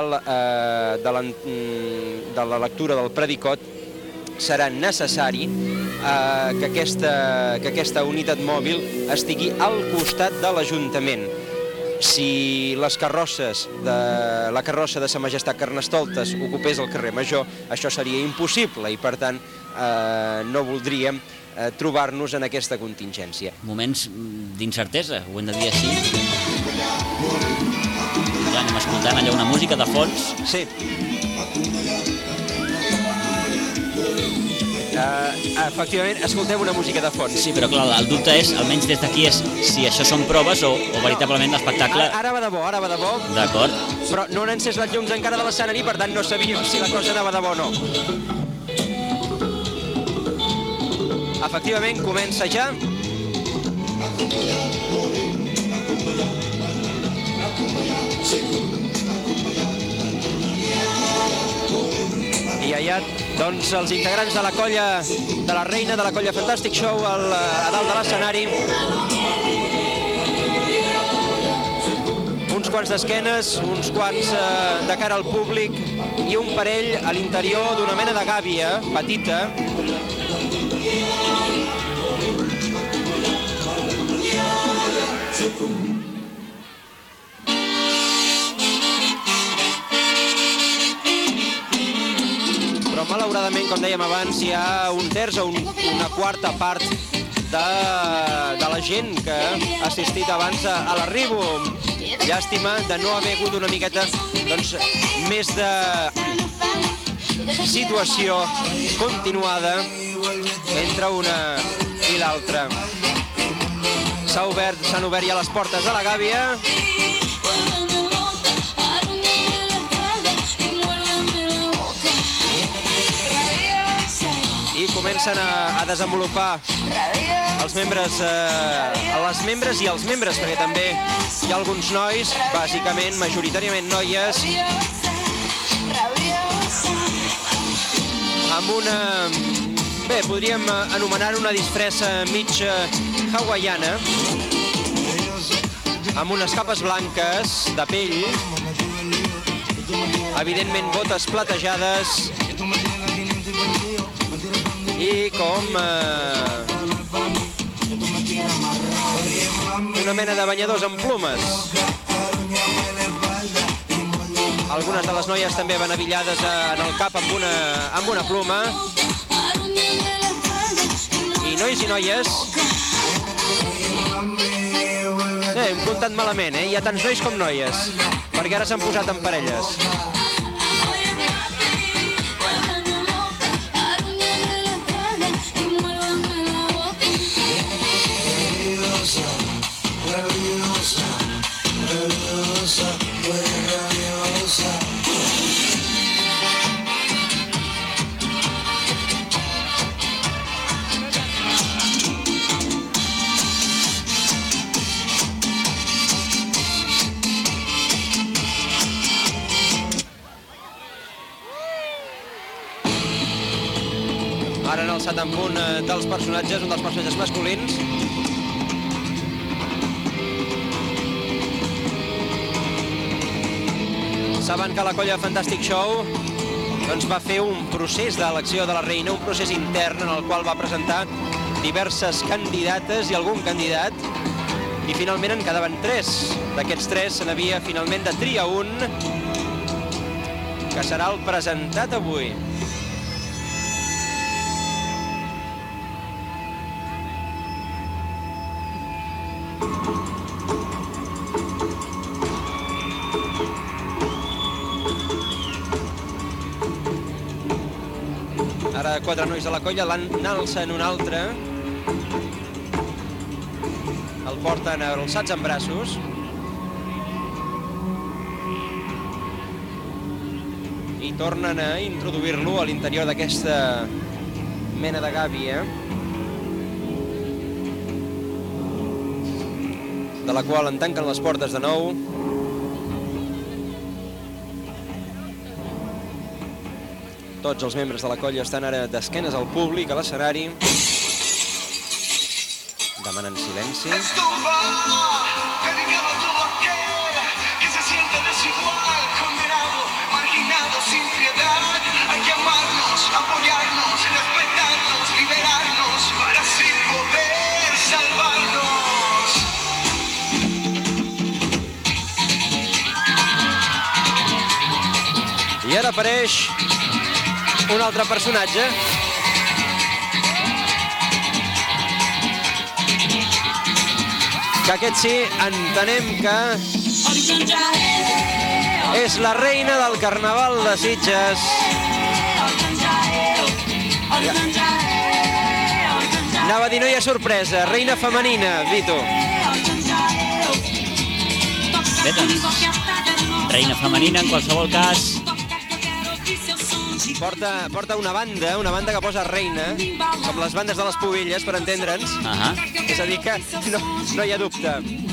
la lectura del predicot, serà necessari que aquesta unitat mòbil estigui al costat de l'Ajuntament. Si la carrossa de Sa Majestat Carnestoltes ocupés el carrer Major, això seria impossible i, per tant, no voldríem trobar-nos en aquesta contingència. Moments d'incertesa, ho hem de dir així. Ja anem escoltant allà una música de fons. Sí. Efectivament, escoltem una música de fons. Sí, però clar, el dubte és, almenys des d'aquí, és si això són proves o veritablement l'espectacle... Ara va de bo, ara va de bo. D'acord. Però no han encès les llums encara de l'escenari, per tant no sabíem si la cosa anava de bo o no. Efectivament, comença ja. I allà, doncs, els integrants de la colla de la Reina, de la colla Fantastic Show, a dalt de l'escenari. Uns quants d'esquenes, uns quants de cara al públic i un parell a l'interior d'una mena de gàbia petita. Però malauradament, com dèiem abans, hi ha un terç o una quarta part de la gent que ha assistit abans a l'arribo. Llàstima de no haver hagut una miqueta més de situació continuada entre una i l'altra. S'han obert ja les portes de la gàbia. I comencen a desenvolupar els membres i els membres, perquè també hi ha alguns nois, bàsicament, majoritàriament noies, amb una... Bé, podríem anomenar una disfressa mig hawaiana, amb unes capes blanques de pell, evidentment botes platejades i com una mena de banyadors amb plumes. Algunes de les noies també van abillades en el cap amb una pluma. I nois i noies... hem comptat malament, Hi ha tants nois com noies, perquè ara s'han posat en parelles. Ara han alçat en punt dels personatges, un dels personatges masculins. Saben que la colla Fantastic Show doncs, va fer un procés d'elecció de la reina, un procés intern en el qual va presentar diverses candidates i algun candidat, i finalment en quedaven 3. D'aquests 3 se n'havia finalment de triar un, que serà el presentat avui. Ara 4 nois de la colla n'alcen un altre. El porten alçats en braços. I tornen a introduir-lo a l'interior d'aquesta mena de gàbia, de la qual en tanquen les portes de nou. Tots els membres de la colla estan ara d'esquenes al públic, a l'escenari. Demanen silenci. I ara apareix un altre personatge. Que aquest sí, entenem que és la reina del Carnaval de Sitges. Anava a dir, no hi ha sorpresa, reina femenina, Vito. Bé, doncs, reina femenina en qualsevol cas. Porta una banda que posa reina, com les bandes de les Pubilles, per entendre'ns. És a dir, que no hi ha dubte.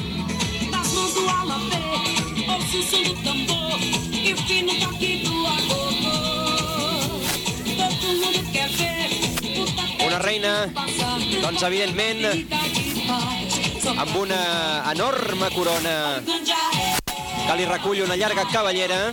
Una reina, doncs, evidentment, amb una enorme corona que li recull una llarga cabellera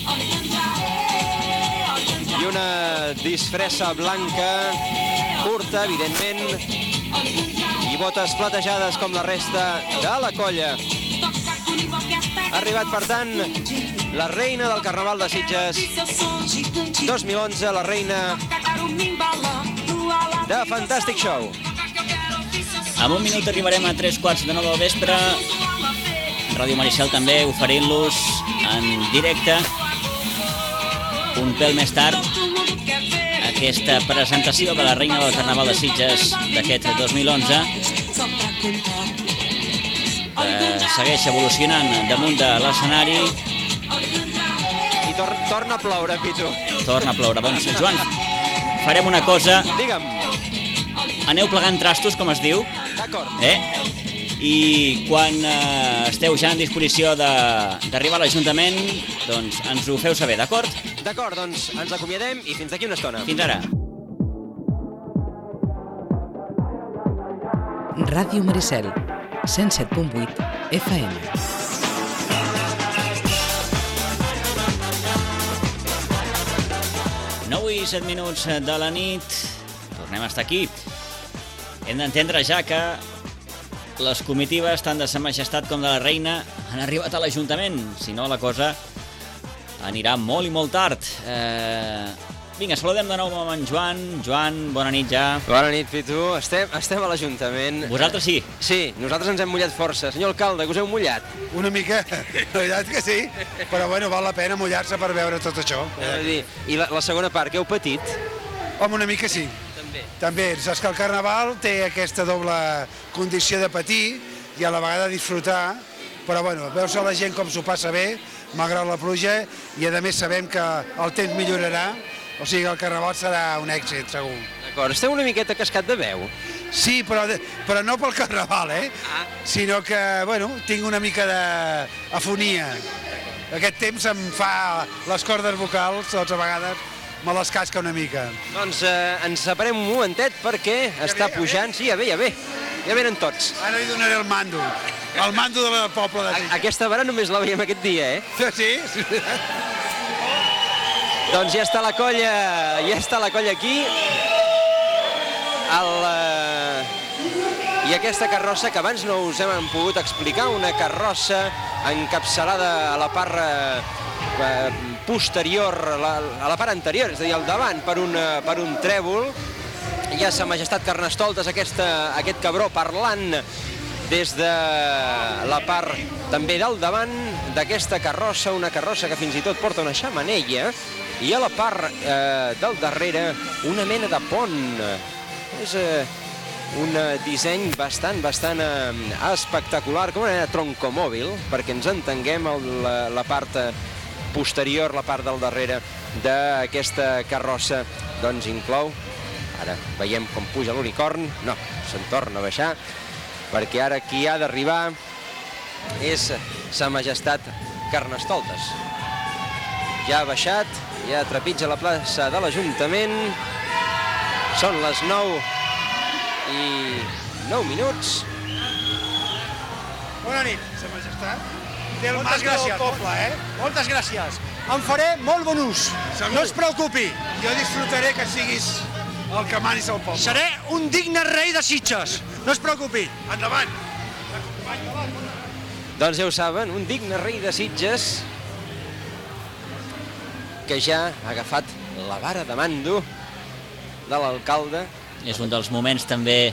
i una disfressa blanca, curta, evidentment, i botes platejades com la resta de la colla. Ha arribat, per tant, la reina del Carnaval de Sitges 2011, la reina de Fantastic Show. En un minut arribarem a 3:15 del vespre. Ràdio Maricel també oferint-los en directe un pèl més tard aquesta presentació de la reina del Carnaval de Sitges d'aquest 2011, que segueix evolucionant damunt de l'escenari. I torna a ploure, Pitu. Torna a ploure. Doncs, Joan, farem una cosa. Digue'm. Aneu plegant trastos, com es diu. D'acord. I quan esteu ja en disposició d'arribar a l'Ajuntament, doncs ens ho feu saber, d'acord? D'acord, doncs ens acomiadem i fins d'aquí una estona. Fins ara. Ràdio Maricel, 107.8 FM. I 7 minuts de la nit. Tornem a estar aquí. Hem d'entendre ja que les comitives tant de Sa Majestat com de la Reina han arribat a l'Ajuntament. Si no, la cosa anirà molt i molt tard. Vinga, saludem de nou amb en Joan. Joan, bona nit ja. Bona nit, Pitu. Estem a l'Ajuntament. Vosaltres sí? Sí, nosaltres ens hem mullat força. Senyor alcalde, que us heu mullat? Una mica, la veritat que sí, però bueno, val la pena mullar-se per veure tot això. I la segona part, que heu patit? Home, una mica sí. També, saps que el Carnaval té aquesta doble condició de patir i a la vegada disfrutar, però bueno, veus a la gent com s'ho passa bé, malgrat la pluja, i a més sabem que el temps millorarà, o sigui que el Carnaval serà un èxit, segur. D'acord, esteu una miqueta cascat de veu? Sí, però no pel Carnaval, sinó que, bueno, tinc una mica d'afonia. Aquest temps em fa les cordes vocals, doncs a vegades, me les casca una mica. Doncs ens separem un momentet perquè està pujant... Sí, ja ve. Ja venen tots. Ara li donaré el mando del poble de Sitges. Aquesta vara només la veiem aquest dia, eh? Sí. Doncs ja està la colla aquí. I aquesta carrossa, que abans no us hem pogut explicar, una carrossa encapçalada a la part posterior, a la part anterior, és a dir, al davant, per un trèvol. Hi ha Sa Majestat Carnestoltes, aquest cabró parlant des de la part també del davant d'aquesta carrossa, una carrossa que fins i tot porta una xemeneia, i a la part del darrere una mena de pont. És un disseny bastant espectacular, com una mena de troncomòbil, perquè ens entenguem, la part posterior, la part del darrere d'aquesta carrossa, doncs inclou, ara veiem com puja l'unicorn, no, se'n torna a baixar, perquè ara qui ha d'arribar és Sa Majestat Carnestoltes. Ja ha baixat, ja trepitja la plaça de l'Ajuntament, són les 9 i 9 minuts. Bona nit. Sa Majestat. Moltes gràcies, poble, Moltes gràcies. En faré molt bon ús. Segur. No es preocupi. Jo disfrutaré que siguis el que manis al poble. Seré un digne rei de Sitges. No es preocupi. Endavant. Doncs ja ho saben, un digne rei de Sitges que ja ha agafat la vara de mando de l'alcalde. És un dels moments també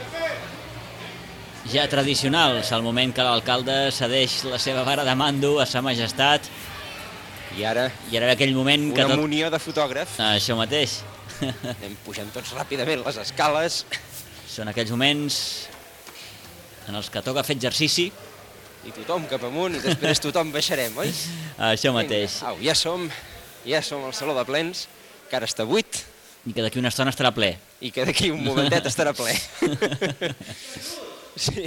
ja tradicionals, el moment que l'alcalde cedeix la seva vara de mando a Sa Majestat. I ara aquell moment que una munió de fotògraf. Això mateix. Anem pujant tots ràpidament les escales. Són aquells moments en els que toca fer exercici. I tothom cap amunt i després tothom baixarem, oi? Això mateix. Au, ja som al Saló de Plens, que ara està buit. I que d'aquí una estona estarà ple. I que d'aquí un momentet estarà ple. Sí.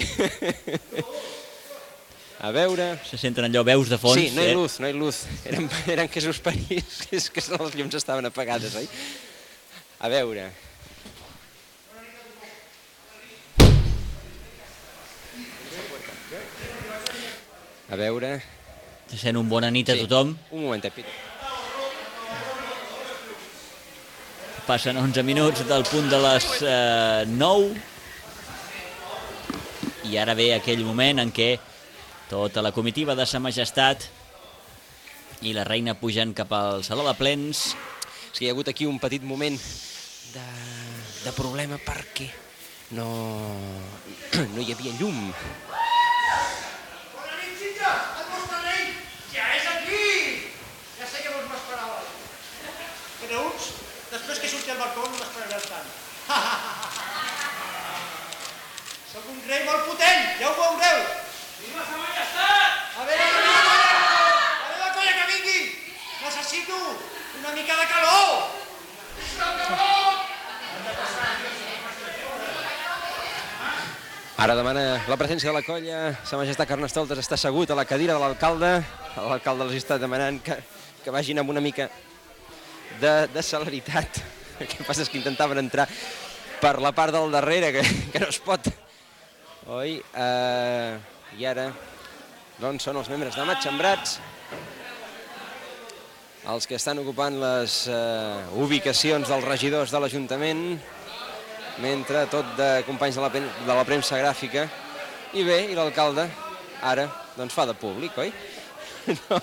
A veure... Se senten allò veus de fons. Sí, no hi luz. Eren que suspenís, que les llums estaven apagades, oi? A veure... A veure... Se sent un bona nit a tothom. Un momentet, Pito. Passen 11 minuts del punt de les 9. I ara ve aquell moment en què tota la comitiva de Sa Majestat i la reina pugen cap al Saló de Plens. És que hi ha hagut aquí un petit moment de problema perquè no hi havia llum. Bona nit, Sitges! El vostre rei ja és aquí! Ja sé que vos m'esperàveu. Creus? Després que surti al balcó no m'esperareu tant. Soc un rei molt potent, ja ho veureu! Viva Sa Majestat! A veure la colla que vingui! Necessito una mica de calor! Ara demana la presència de la colla. Sa Majestat Carnestoltes està assegut a la cadira de l'alcalde. L'alcalde els està demanant que vagin amb una mica de celeritat. El que passa és que intentaven entrar per la part del darrere, que no es pot. Oi? I ara doncs són els membres de Matxembrats els que estan ocupant les ubicacions dels regidors de l'Ajuntament, mentre tot de companys de la premsa gràfica. I bé, i l'alcalde ara doncs fa de públic, oi? No.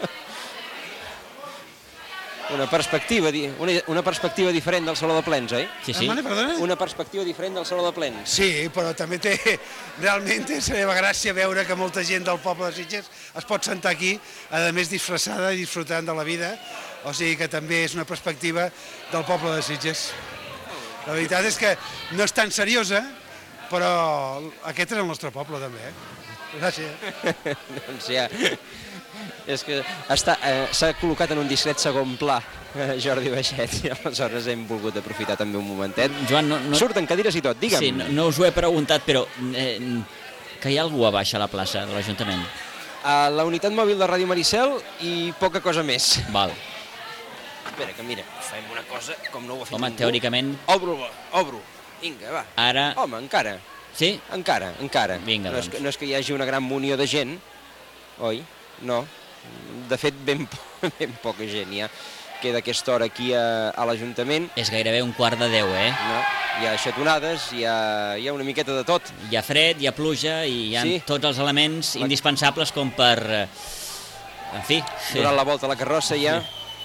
Una perspectiva diferent del Saló de Plens, oi? Sí, sí. Una perspectiva diferent del Saló de Plens. Sí, però també realment té la seva gràcia veure que molta gent del poble de Sitges es pot sentar aquí, a més disfressada i disfrutant de la vida, o sigui que també és una perspectiva del poble de Sitges. La veritat és que no és tan seriosa, però aquest és el nostre poble també, Gràcies. Doncs ja... És que s'ha col·locat en un discret segon pla Jordi Baixet, i aleshores hem volgut aprofitar també un momentet. Joan, surten cadires i tot, digue'm. Sí, no us ho he preguntat, però que hi ha algú a baix a la plaça de l'Ajuntament? A la unitat mòbil de Ràdio Maricel i poca cosa més. Val. Espera, que mira, fem una cosa com no ho ha fet Home, ningú. teòricament... Obro. Vinga, va. Ara... Home, encara. Sí? Encara. Vinga, no, doncs. No és que hi hagi una gran munió de gent, oi? No. De fet, ben poca gent hi ha. Queda aquesta hora aquí a l'Ajuntament. És gairebé 11:45, eh? No, hi ha xatonades, hi ha una miqueta de tot. Hi ha fred, hi ha pluja i hi ha Sí. tots els elements indispensables com per... En fi... Donant la volta a la carrossa ja.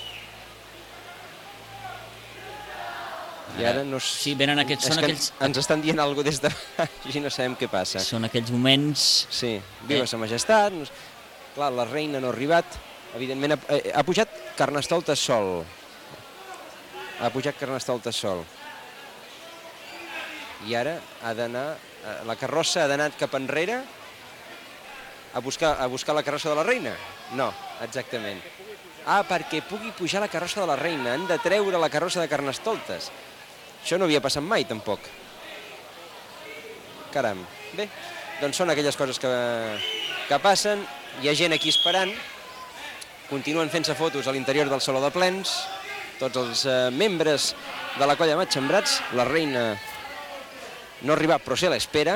I ara no... Sí, venen aquests... És Són que aquells... ens estan dient alguna cosa des de baix i no sabem què passa. Són aquells moments... Sí, viva sa majestat. Clar, la reina no ha arribat. Evidentment ha pujat Carnestoltes sol. Ha pujat Carnestoltes sol. I ara ha d'anar... La carrossa ha d'anar cap enrere a buscar la carrossa de la reina? No, exactament. Ah, perquè pugui pujar la carrossa de la reina. Han de treure la carrossa de Carnestoltes. Això no havia passat mai, tampoc. Caram. Bé, doncs són aquelles coses que passen. Hi ha gent aquí esperant. Continuen fent-se fotos a l'interior del Saló de Plens. Tots els membres de la colla Matxembrats. La reina no ha arribat, però se l'espera.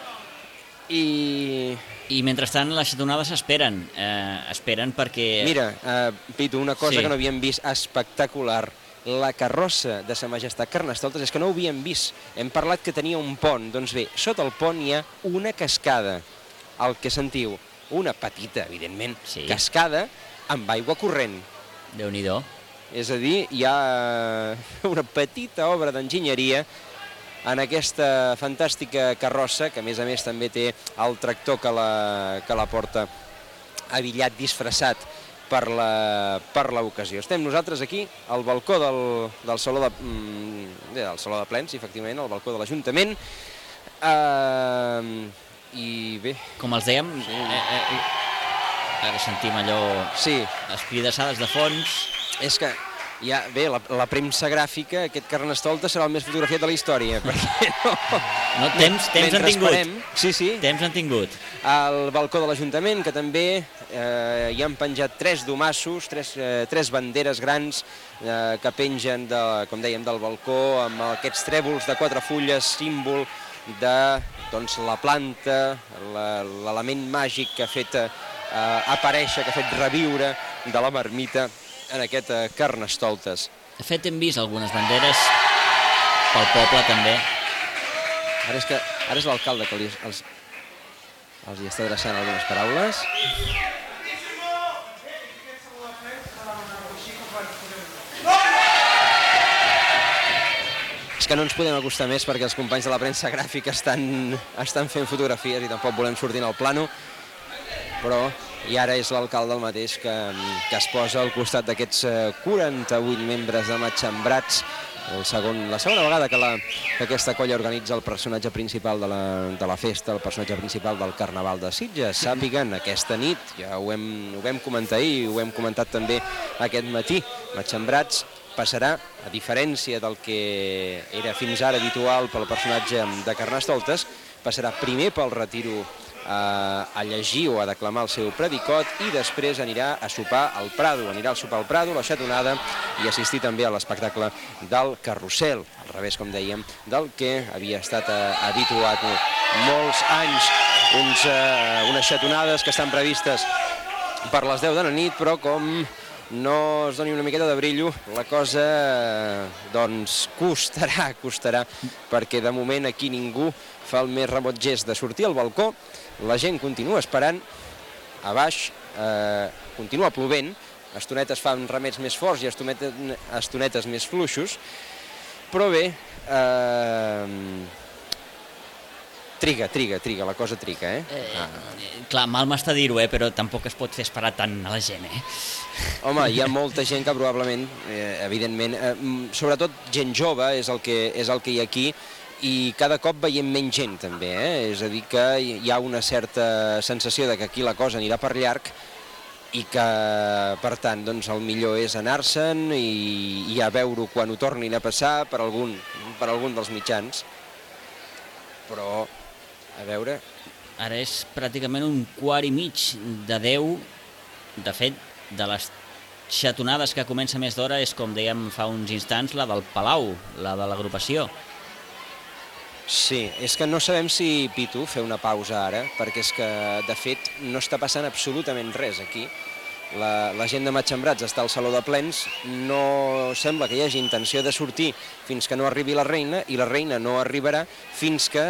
I mentrestant les xatonades esperen. Esperen perquè... Mira, Pitu, una cosa Sí. que no havíem vist espectacular. La carrossa de sa majestat Carnestoltes és que no ho havíem vist. Hem parlat que tenia un pont. Doncs bé, sota el pont hi ha una cascada. El que sentiu, una petita, evidentment, cascada amb aigua corrent. Déu-n'hi-do. És a dir, hi ha una petita obra d'enginyeria en aquesta fantàstica carrossa, que a més també té el tractor que la porta abillat, disfressat per l'ocasió. Estem nosaltres aquí al balcó del Saló de Plens, efectivament, al balcó de l'Ajuntament. I bé... Com els dèiem, ara sentim allò... Sí. Les cridassades de fons. És que ja, bé, la premsa gràfica, aquest Carnestoltes serà el més fotografiat de la història, perquè no... No, temps han tingut. Sí. Temps han tingut. Al balcó de l'Ajuntament, que també hi han penjat 3 domassos, 3 banderes grans que pengen, com dèiem, del balcó, amb aquests trèvols de 4 fulles, símbol de la planta, l'element màgic que ha fet aparèixer, que ha fet reviure de la marmita en aquest Carnestoltes. De fet, hem vist algunes banderes pel poble, també. Ara és l'alcalde que els hi està adreçant algunes paraules. És que no ens podem acostar més perquè els companys de la premsa gràfica estan fent fotografies i tampoc volem sortir al plano, però i ara és l'alcalde el mateix que es posa al costat d'aquests 48 membres de Matxembrats. La segona vegada que aquesta colla organitza el personatge principal de la festa, el personatge principal del Carnaval de Sitges. Sàpiguen, aquesta nit, ja ho vam comentar ahir, ho hem comentat també aquest matí, Matxembrats passarà, a diferència del que era fins ara habitual pel personatge de Carnestoltes, passarà primer pel retiro a llegir o a declamar el seu predicot i després anirà a sopar al Prado, anirà a sopar al Prado, la xatonada i assistir també a l'espectacle del carrusel, al revés, com dèiem, del que havia estat habituat molts anys, unes xatonades que estan previstes per les 10 de la nit, però com no es doni una miqueta de brillo, la cosa doncs costarà, perquè de moment aquí ningú fa el més remot gest de sortir al balcó. La gent continua esperant, a baix continua plovent, estonetes fan remets més forts i estonetes més fluixos, però bé, triga, la cosa triga, Clar, mal m'està dir-ho, però tampoc es pot fer esperar tant a la gent, Home, hi ha molta gent que probablement, evidentment, sobretot gent jove és el que hi ha aquí, i cada cop veiem menys gent també, és a dir que hi ha una certa sensació de que aquí la cosa anirà per llarg i que, per tant, doncs el millor és anar-se'n i a veure quan ho tornin a passar per algun dels mitjans. Però, a veure... Ara és pràcticament 1:15 de 10, de fet, de les xatonades que comença més d'hora és, com dèiem fa uns instants, la del Palau, la de l'agrupació. Sí, és que no sabem si, Pitu, fer una pausa ara, perquè és que, de fet, no està passant absolutament res aquí. La gent de Matxembrats està al Saló de Plens, no sembla que hi hagi intenció de sortir fins que no arribi la reina, i la reina no arribarà fins que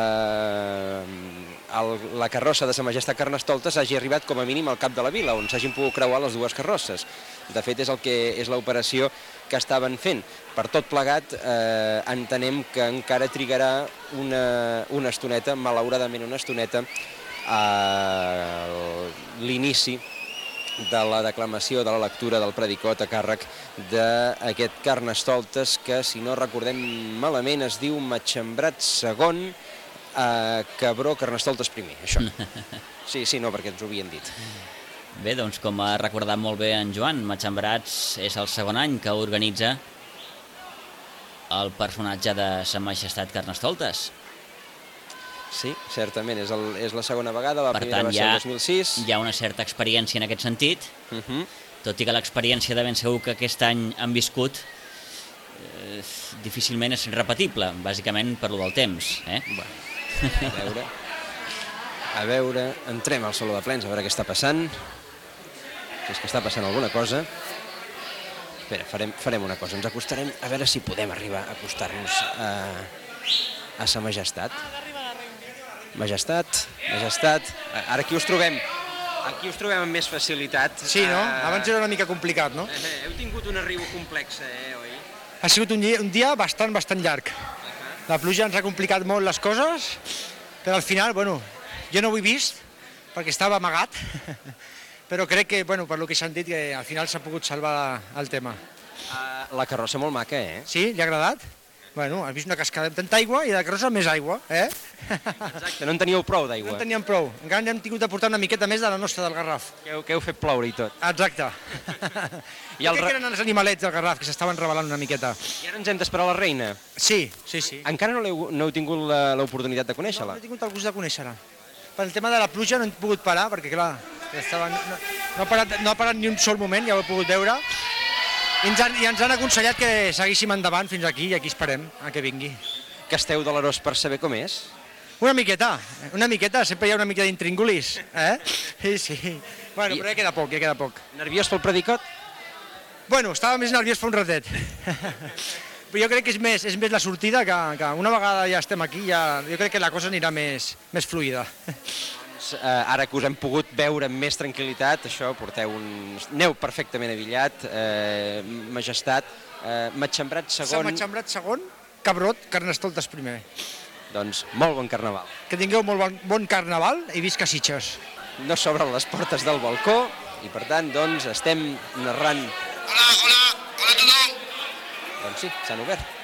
la carrossa de Sa Majestat Carnestoltes hagi arribat com a mínim al cap de la vila, on s'hagin pogut creuar les dues carrosses. De fet, és l'operació que estaven fent. Per tot plegat, entenem que encara trigarà una estoneta, malauradament una estoneta, a l'inici de la declamació, de la lectura del predicot a càrrec d'aquest Carnestoltes que, si no recordem malament, es diu Matxembrats segon, Cabró Carnestoltes primer, això. Sí, no, perquè ens ho havien dit. Bé, doncs com ha recordat molt bé en Joan, Matxembrats és el segon any que organitza el personatge de Sa Majestat Carnestoltes. Sí, certament, és la segona vegada, la primera va ser el 2006. Hi ha una certa experiència en aquest sentit, tot i que l'experiència de ben segur que aquest any han viscut difícilment és repetible, bàsicament per lo del temps. A veure, entrem al Saló de Plens, a veure què està passant. Si és que està passant alguna cosa. Espera, farem una cosa, ens acostarem a veure si podem arribar a acostar-nos a Sa Majestat. Majestat, ara aquí us trobem amb més facilitat. Sí, no? Abans era una mica complicat, no? Heu tingut un arribo complex, oi? Ha sigut un dia bastant llarg. La pluja ens ha complicat molt les coses, però al final, jo no ho he vist, perquè estava amagat, però crec que, per lo que s'han dit, que al final s'ha pogut salvar el tema. La carrossa molt maca, Sí, li ha agradat? Has vist una cascada amb tanta aigua i de la carrossa més aigua, Exacte, no en teníeu prou d'aigua. No en teníem prou, encara hem tingut de portar una miqueta més de la nostra del Garraf. Que heu fet ploure i tot. Exacte. I crec que eren els animalets del Garraf que s'estaven revelant una miqueta. I ara ens hem d'esperar la reina? Sí. Encara no heu tingut l'oportunitat de conèixer-la? No he tingut el gust de conèixer-la. Pel tema de la pluja no hem pogut parar, perquè clar, no ha parat ni un sol moment, ja ho he pogut veure. I ens han aconsellat que seguíssim endavant fins aquí i aquí esperem a que vingui. Que esteu de l'Arós per saber com és? Una miqueta, sempre hi ha una mica d'intríngulis, Sí. Però ja queda poc, Nerviós pel predicot? Estava més nerviós fa un ratet. Però jo crec que és més la sortida, que una vegada ja estem aquí, jo crec que la cosa anirà més fluida. Ara que us hem pogut veure amb més tranquil·litat, aneu perfectament avillat, Majestat, Matxembrats segon... Sa Matxembrats segon, Cabrot, Carnestoltes primer. Doncs molt bon carnaval. Que tingueu molt bon carnaval i visca Sitges. No s'obren les portes del balcó i per tant, estem narrant... Hola a tothom! Doncs sí, s'han obert.